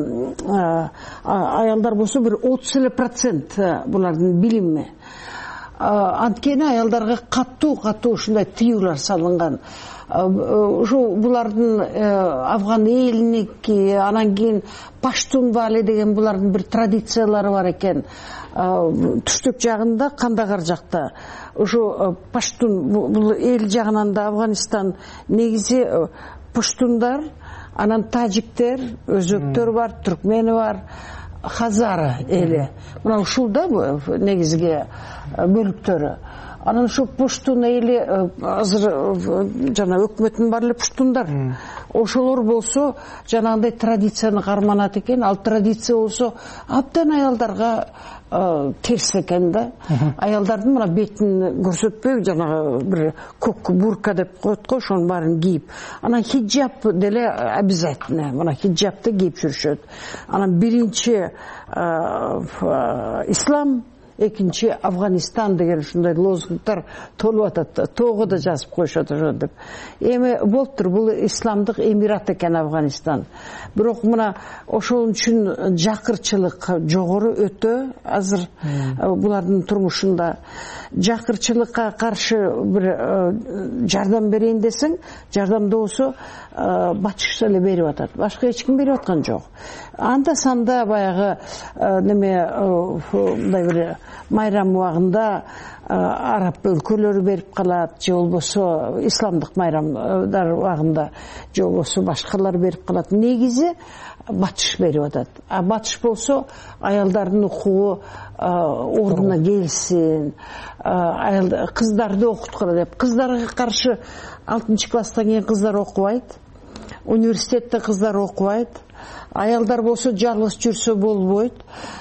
аялдар болсо бир 30% булардын билими. Анткени аялдарга катуу ушундай тыюулар салынган. Ушу булардын Афган элиники, анан кийин Паштун бали деген булардын бир традициялары бар экен. Түштүк жагында, Кандагар жакта. Ушу Паштун бул эл жагынан да Афганистан негизи пуштундар, анан таджиктер, өзбектөр бар, түркмени бар, хазары эли. Мына ушулда негизги бөлүктөрү. Анан ушу пуштун эли азыр жана өкмөттүн бар эле пуштундар. Ошолор болсо жанагындай традицияны карманат экен. Ал традиция болсо абдан аялдарга терс экен да. Аялдардын мына бетин көрсөтпөй, жанагы бир көк бурка деп коет го, ошонун баарын кийип. Анан хиджаб деле обязательно. Мына хиджабты кийип жүрүшөт. Анан биринчи ислам, экинчи Афганистан деген ушундай лозунгдар толуп атат. Тоого да жазып коюшат ошо деп. Эми болуптур, бул исламдык эмират экен Афганистан. Бирок мына ошол үчүн жакырчылык жогору өтө азыр булардын турмушунда. Жакырчылыкка каршы бир жардам берейин десең, жардамды болсо батыш эле берип атат. Башка эч ким берип аткан жок. Анда санда баягы мындай бир майрам убагында араб өлкөлөрү берип калат, же болбосо исламдык майрамдар убагында, же болбосо башкалар берип калат. Негизи батыш берип атат. А батыш болсо аялдардын укугу ордуна келсин, кыздарды окуткула деп. Кыздарга каршы 6-класстан кийин кыздар окубайт, университетте кыздар окубайт. Аялдар болсо жалгыз жүрсө болбойт.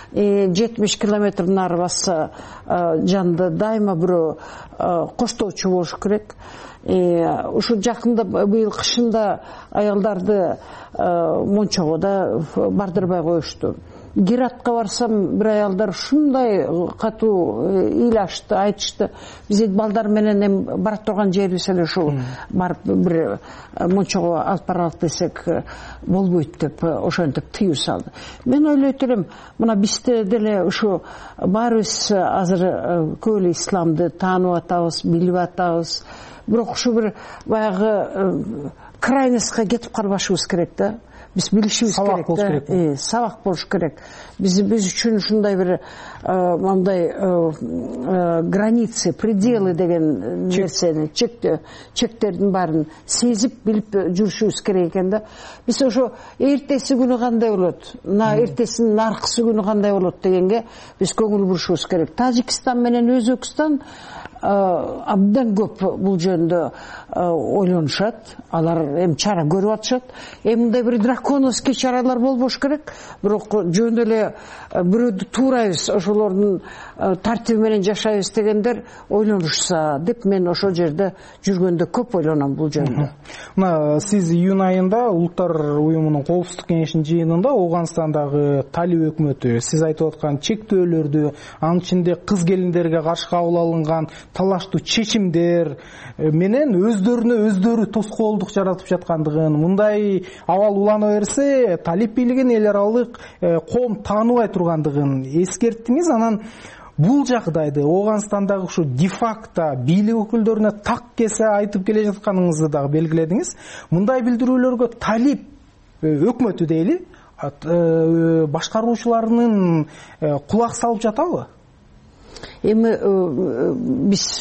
70 километр нары басса жанында дайыма бирөө коштоочу болуш керек. Ушу жакында быйыл кышында аялдарды Мончого да бардырбай коюшту. Гератка барсам, бир аялдар ушундай катуу ыйлашты, айтышты. Биз балдар менен бара турган жерибиз эле ушул. Барып бир Мончого алып баралык десек болбойт деп ошентип тыюу салды. Мен ойлойт элем, мына бизде деле ушу баарыбыз азыр көп эле исламды таанып атабыз, билип атабыз. Бирок ушу бир баягы крайностька кетип калбашыбыз керек да. Биз билишибиз керек да. Сабак болуш керек. Биз үчүн ушундай бир мындай границы, пределы деген нерсени, чектердин баарын сезип билип жүрүшүбүз керек экен да. Биз ошо эртеси күнү кандай болот, эртесинин аркысы күнү кандай болот дегенге биз көңүл бурушубуз керек. Тажикстан менен Өзбекстан абдан көп бул жөнүндө ойлонушат. Алар эми чара көрүп атышат. Мындай бир драконовский чаралар болбош керек. Бирок жөн эле бирөөдү туурайбыз, ошолордун тартиби менен жашайбыз дегендер ойлонушса деп мен ошол жерде жүргөндө көп ойлоном бул жөнүндө. Мына сиз июнь айында Улуттар уюмунун коопсуздук кеңешинин жыйынында Ооганстандагы талиб өкмөтү сиз айтып аткан чектөөлөрдү, анын ичинде кыз келиндерге каршы кабыл алынган талаштуу чечимдер менен өздөрүнө тоскоолдук жаратып жаткандыгын, мындай абал улана берсе талиб бийлигин эл аралык коом тааныбай тургандыгын эскерттиңиз. Анан бул жагдайды Ооганстандагы ушу де-факто бийлик өкүлдөрүнө так кесе айтып келе жатканыңызды дагы белгиледиңиз. Мындай билдирүүлөргө талиб өкмөтү дейли башкаруучуларынын кулак салып жатабы? Эми биз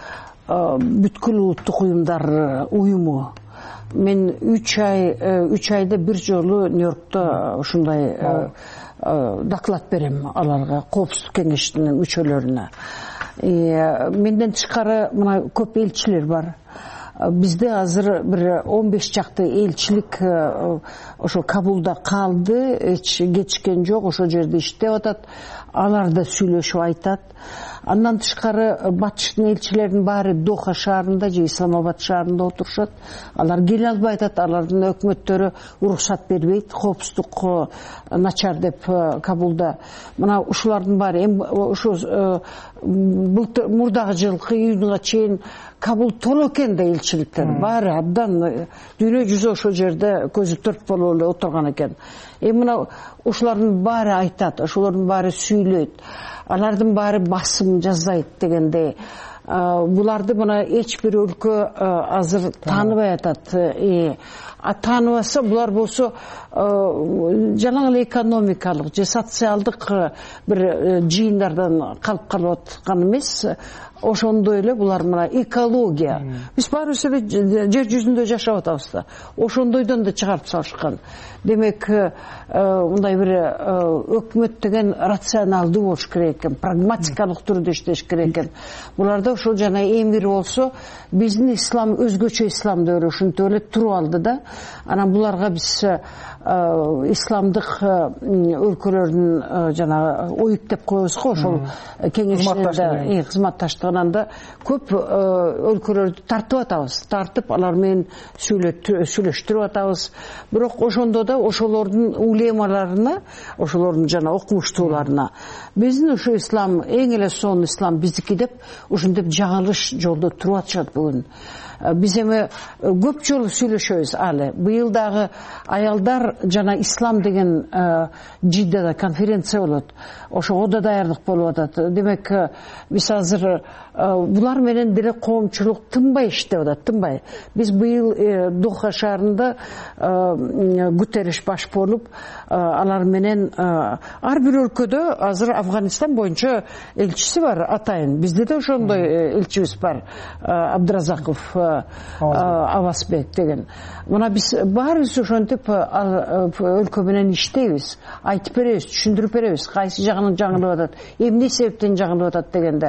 бүткүл улуттук уюмдар уюму. Мен 3 айда бир жолу Нью-Йоркто ушундай доклад берем аларга, коопсуздук кеңешинин мүчөлөрүнө. Менден тышкары мына көп элчилер бар. Бизде азыр бир 15 чакты элчилик ошо Кабулда калды, эч кетишкен жок, ошол жерде иштеп атат. Алар да сүйлөшүп айтат. Андан тышкары батыштын элчилеринин баары Доха шаарында же Исламабад шаарында отурушат. Алар келе албай атат, алардын өкмөттөрү уруксат бербейт, коопсуздук начар деп Кабулда. Мына ушулардын баары ушу мурдагы жылкы июнга чейин Кабул толо экен да элчиликтер. Баары абдан дүйнө жүзү ошол жерде көзү төрт болуп эле отурган экен. Мына ушулардын баары айтат, ошолордун баары сүйлөйт. Алардын баары басым жазайт дегендей. Буларды мына эч бир өлкө азыр тааныбай атат. Тааныбаса булар болсо жаңы эле экономикалык же социалдык бир жыйындардан калып аткан эмес. Ошондой эле булар мына экология. Биз баарыбыз эле жер жүзүндө жашап атабыз да. Ошондойдон да чыгарып салышкан. Демек, мындай бир өкмөт деген рационалдуу болуш керек экен, прагматикалык түрдө иштеш керек экен. Буларда ошол жана эмир болсо, биздин ислам өзгөчө ислам деп ушинтип эле туруп алды да. Анан буларга биз исламдык өлкөлөрдүн жана оюп деп коебуз го, ошол кеңештерде кызматташтар анан да көп өлкөлөрдү тартып атабыз, тартып алар менен сүйлөштүрүп атабыз. Бирок ошондо да ошолордун улемаларына, ошолордун жана окумуштууларына биздин ушу ислам эң эле сонун ислам биздики деп ушинтип жаңылыш жолдо туруп атышат бүгүн. Биз эми көп жолу сүйлөшөбүз алы. Быйыл дагы аялдар жана ислам деген Жиддада конференция болот. Ошого да даярдык болуп атат. Демек, биз азыр булар менен деле коомчулук тынбай иштеп атат, тынбай. Биз быйыл Доха шаарында Гутерриш баш болуп, алар менен ар бир өлкөдө азыр Афганистан боюнча элчиси бар, атайын. Бизде да ошондой элчибиз бар, Абдразаков Авасбек деген. Мына биз баарыбыз ошентип өлкө менен иштейбиз, айтып беребиз, түшүндүрүп беребиз, кайсы жагынан жаңылып атат, эмне себептен жаңылып атат дегенде.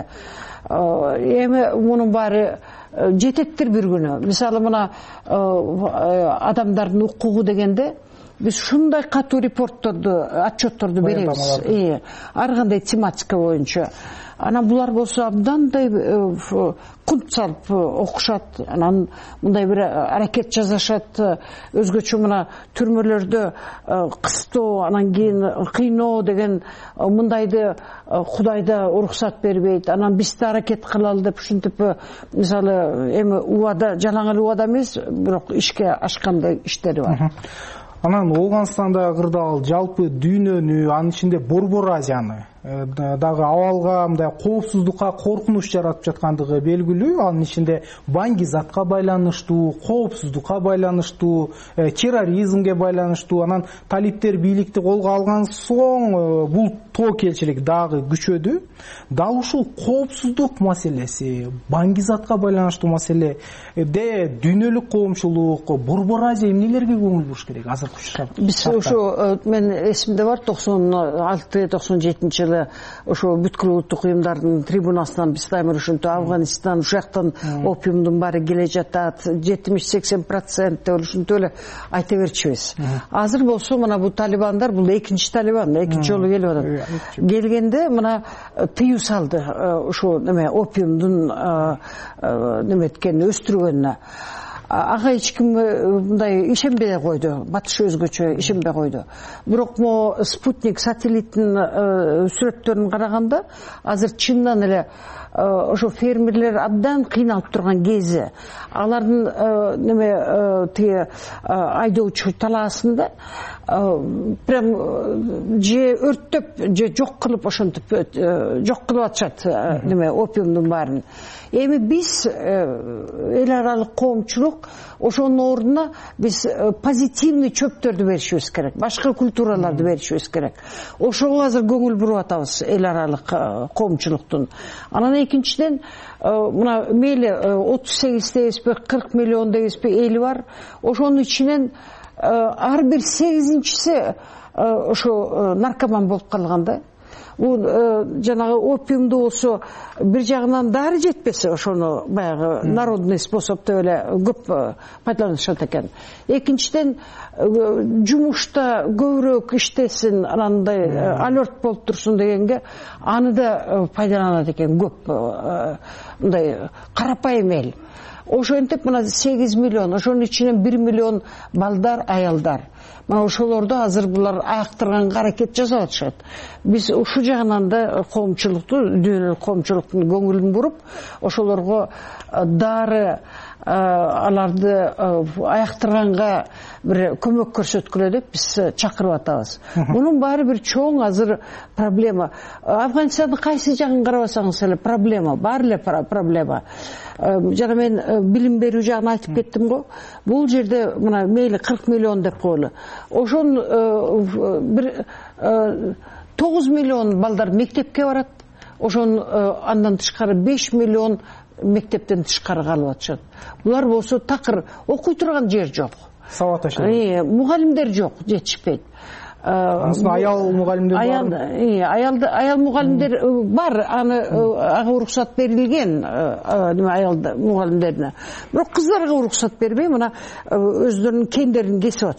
Эми мунун баары жететтир бир күнү. Мисалы мына адамдардын укугу дегенде биз ушундай катуу репортторду, отчетторду беребиз. Ар кандай тематика боюнча. Анан булар болсо абдандай кунт салып окушат, анан мындай бир аракет жасашат, өзгөчө мына түрмөлөрдө кыстоо, анан кийин кыйноо деген мындайды Кудайда уруксат бербейт, анан биз да аракет кылалы деп ушинтип, мисалы эми убада, жалаң эле убада эмес, бирок ишке ашкандай иштери бар. Анан Ооганстанда кырдаал жалпы дүйнөнү, анын ичинде Борбор Азияны дагы абалга мындай коопсуздукка коркунуч жаратып жаткандыгы белгилүү. Анын ичинде банги затка байланыштуу, коопсуздукка байланыштуу, терроризмге байланыштуу. Анан талиптер бийликти колго алган соң бул тобокелчилик дагы күчөдү. Дал ушул коопсуздук маселеси, банги затка байланыштуу маселеде дүйнөлүк коомчулук, Борбор Азия эмнелерге көңүл буруш керек азыркы шартта? Биз ошо мен эсимде бар 96-97 жылы ошо бүткүл улуттук уюмдардын трибунасынан биз дайыма ушинтип Афганистан ушактан опиумдун баары келе жатат, 70-80% ушинтип эле айта берчүбүз. Азыр болсо мына бул талибандар, бул экинчи талибан, экинчи жолу келип атат. Келгенде мына тыюу салды ошо опиумдун неметкен өстүргөнүнө. Ага эч ким мындай ишенбей койду, батыш өзгөчө ишенбей койду. Бирок могу спутник сателлиттин сүрөттөрүн караганда азыр чындан эле ошо фермерлер абдан кыйналып турган кези, алардын тиги айдоочу талаасында прям же өрттөп же жок кылып ошентип жок кылып атышат опиумдун баарын. Эми биз эл аралык коомчулук ошонун ордуна биз позитивный чөптөрдү беришибиз керек, башка культураларды беришибиз керек. Ошого азыр көңүл буруп атабыз эл аралык коомчулуктун. Анан экинчиден мына мейли 38 дебизби, 40 миллион дебизби эли бар. Ошонун ичинен ар бир 8-чиси ошо наркоман болуп калганда. Бул жанагы опиумду болсо бир жагынан дары жетпесе, ошону баягы народный способ деп эле көп пайдаланышат экен. Экинчиден жумушта көбүрөөк иштесин, анандай алерт болуп турсун дегенге аны да пайдаланат экен көп мындай карапайым эл. Ошентип мына 8 миллион, ошонун ичинен 1 миллион балдар, аялдар. Мына ошолорду азыр булар аяктырганга аракет жасап атышат. Биз ушул жагынан да коомчулукту, дүйнөлүк коомчулуктун көңүлүн буруп, ошолорго дары аларды аяктырганга бир көмөк көрсөткүлө деп биз чакырып атабыз. Мунун баары бир чоң азыр проблема. Афганистандын кайсы жагын карабасаңыз эле проблема, баары эле проблема. Жана мен билим берүү жагын айтып кеттим го. Бул жерде мына мейли 40 миллион деп коелу. Ошон бир 9 миллион балдар мектепке барат. Ошон андан тышкары 5 миллион мектептен тышкары калып атышат. Булар болсо такыр окуй турган жер жок. Сабат ашат. Мугалимдер жок, жетишпейт. Аял мугалимдер бар. Аял мугалимдер бар, ага уруксат берилген аял мугалимдерине. Бирок кыздарга уруксат бербей, мына өздөрүнүн кендерин кесип атышат.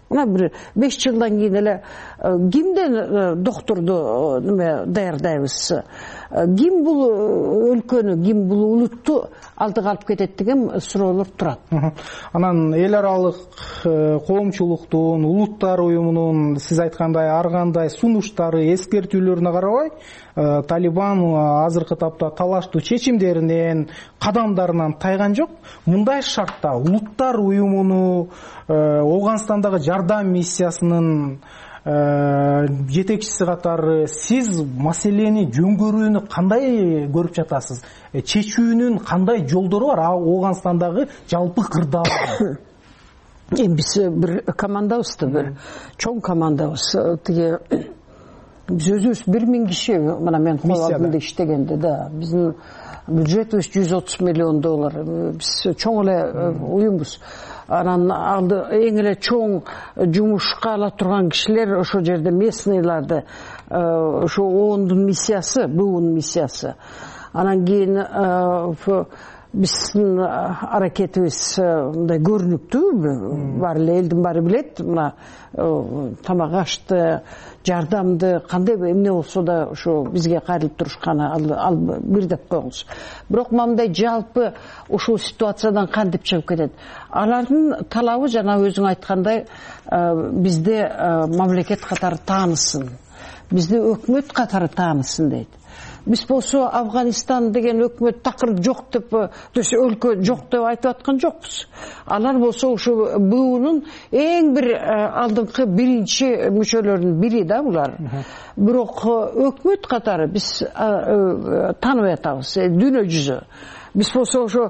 мына бир 5 жылдан кийин эле кимден доктурду даярдайбыз, ким бул өлкөнү, ким бул улутту алдыга алып кетет деген суроолор турат. Анан эл аралык коомчулуктун, улуттар уюмунун сиз айткандай ар кандай сунуштары, эскертүүлөрүнө карабай, Талибан азыркы тапта талаштуу чечимдеринен, кадамдарынан тайган жок. Мындай шартта улуттар уюмуну, Ооганстандагы жардам миссиясынын жетекчиси катары сиз маселени жөн көрүүнү кандай көрүп жатасыз? Чечүүнүн кандай жолдору бар Ооганстандагы жалпы кырдаал? Биз бир командабыз да, бир чоң командабыз. Тиги биз өзүбүз 1000 киши, мына мен кол алдында иштегенде да, биздин бюджетибиз $130 миллион. Биз чоң эле уюмбуз. Анан алды эң эле чоң жумушка ала турган кишилер ошол жерде местныйларды, ошо ООНдун миссиясы, БУНун миссиясы. Анан кийин биздин аракетибиз мындай көрүнүктүү, бар эле элдин баары билет, мына тамак ашты, жардамды кандай эмне болсо да ошо бизге кайрылып турушканы ал бир деп коюңуз. Бирок мындай жалпы ушул ситуациядан кантип чыгып кетет? Алардын талабы жана өзүң айткандай бизде мамлекет катары таанысын, бизди өкмөт катары таанысын дейт. Биз болсо Афганистан деген өкмөт такыр жок деп, өлкө жок деп айтып аткан жокпуз. Алар болсо ушу БУнун эң бир алдыңкы биринчи мүчөлөрүнүн бири да булар. Бирок өкмөт катары биз тааныбай атабыз, дүйнө жүзү. Биз болсо ошо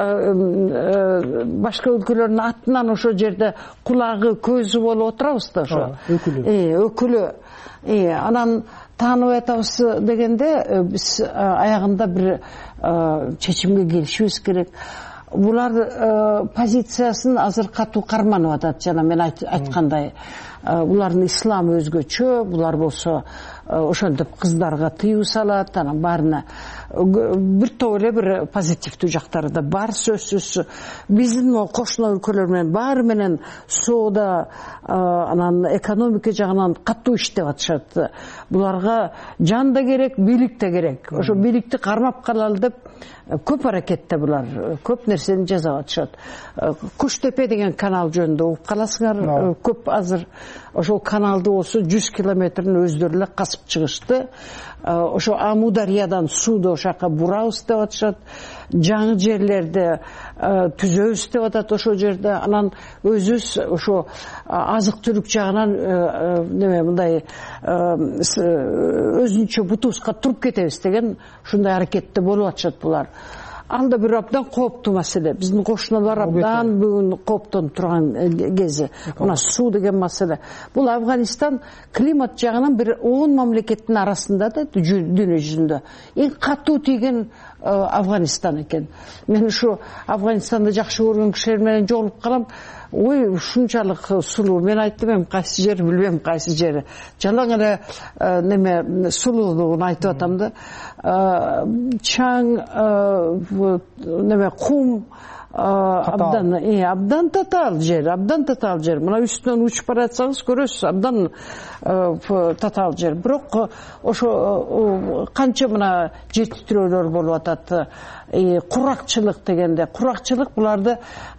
башка өлкөлөрдүн атынан ошо жерде кулагы, көзү болуп отурабыз да ошо. Өкүлү. Анан тааныбай атабыз дегенде биз аягында бир чечимге келишибиз керек. Булар позициясын азыр катуу карманып атат, жана мен айткандай. Булардын исламы өзгөчө, булар болсо ошентип кыздарга тыюу салат, анан баарына бир топ эле бир позитивдүү жактары да бар, сөзсүз. Биздин кошуна өлкөлөр менен баары менен соода, анан экономика жагынан катуу иштеп атышат. Буларга жан да керек, бийлик да керек. Ошо бийликти кармап калалы деп көп аракетте булар, көп нерсени жасап атышат. Куштепе деген канал жөнүндө угуп каласыңар, көп азыр ошол каналды болсо 100 километрин өздөрү эле касып чыгышты. Ошо Амудариядан сууду ошака бурабыз деп атышат. Жаңы жерлерди түзөбүз деп атат ошол жерде. Анан өзүбүз ошо азык түлүк жагынан мындай өзүнчө бутубузга туруп кетебиз деген ушундай аракетте болуп атышат булар. Ал да бир абдан кооптуу маселе. Биздин кошуналар абдан бүгүн кооптонуп турган кези. Мына суу деген маселе. Бул Афганистан климат жагынан бир 10 мамлекеттин арасында да дүйнө жүзүндө эң катуу тийген Афганистан экен. Мен ушу Афганистанды жакшы көргөн кишилер менен жолугуп калам. Ой, ушунчалык сулуу. Мен айттым, кайсы жер билбем, кайсы жери. Жалаң эле неме сулуулугун айтып атам да. Чаң неме кум абдан татаал жер, Мына үстүнөн учуп баратсаңыз көрөсүз, абдан татаал жер. Бирок ошо канча мына жер титирөөлөр болуп атат. Куракчылык дегенде, куракчылык буларды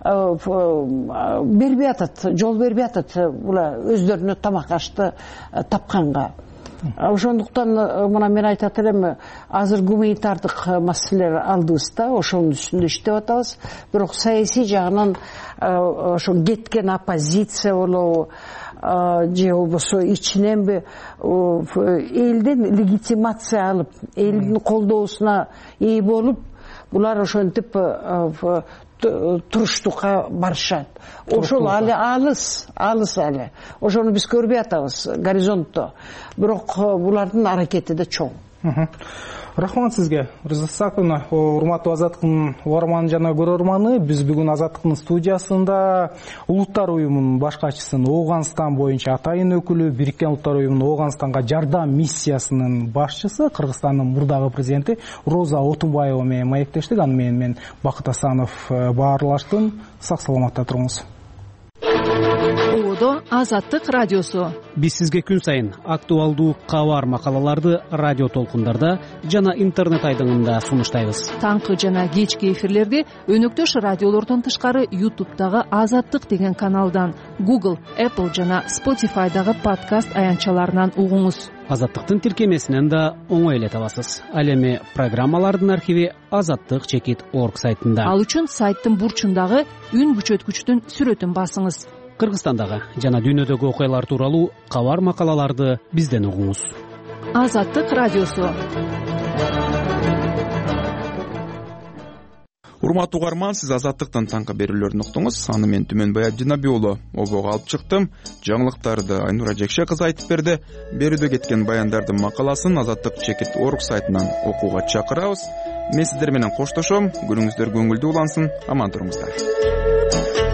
бербей атат, жол бербей атат булар өздөрүнө тамак ашты тапканга. Ошондуктан мына мен айтат элем, азыр гуманитардык маселелер алдыбыз да, ошонун үстүндө иштеп атабыз. Бирок саясий жагынан ошо кеткен оппозиция болобу, же болбосо ичиненби элден легитимация алып, элдин колдоосуна ээ болуп, булар ошентип туруштукка барышат. Ошол али алыс али. Ошону биз көрбөй атабыз горизонтто. Бирок булардын аракети да чоң. Рахмат сизге, Риза Сакуна. Урматтуу Азаттыктын угарманы жана көрөрманы, биз бүгүн Азаттыктын студиясында Улуттар уюмунун башкачысын, Ооганстан боюнча атайын өкүлү, Бириккен Улуттар уюмунун Ооганстанга жардам миссиясынын башчысы, Кыргызстандын мурдагы президенти Роза Отунбаева менен маектештик. Аны менен мен Бакыт Асанов баарлаштым. Сак саламатта туруңуз. жашоодо Азаттык радиосу. Биз сизге күн сайын актуалдуу кабар макалаларды радио толкундарда жана интернет айдыңында сунуштайбыз. Таңкы жана кечки эфирлерди өнөктөш радиолордон тышкары YouTube'дагы Азаттык деген каналдан, Google, Apple жана Spotify'дагы подкаст аянтчаларынан угуңуз. Азаттыктын тиркемесинен да оңой эле табасыз. Ал эми программалардын архиви azattik.org сайтында. Ал үчүн сайттын бурчундагы үн күчөткүчтүн сүрөтүн басыңыз. Кыргызстандагы жана дүйнөдөгү окуялар тууралуу кабар макалаларды бизден угуңуз. Азаттык радиосу. Урматтуу угарман, сиз Азаттыктын таңкы берүүлөрүн уктуңуз. Аны мен Түмөнбай Абдинабий уулу обого алып чыктым. Жаңылыктарды Айнура Жекше кызы айтып берди. Берүүдө кеткен баяндардын макаласын azattik.org сайтынан окууга чакырабыз. Мен сиздер менен коштошом. Күнүңүздөр көңүлдүү улансын. Аман туруңуздар.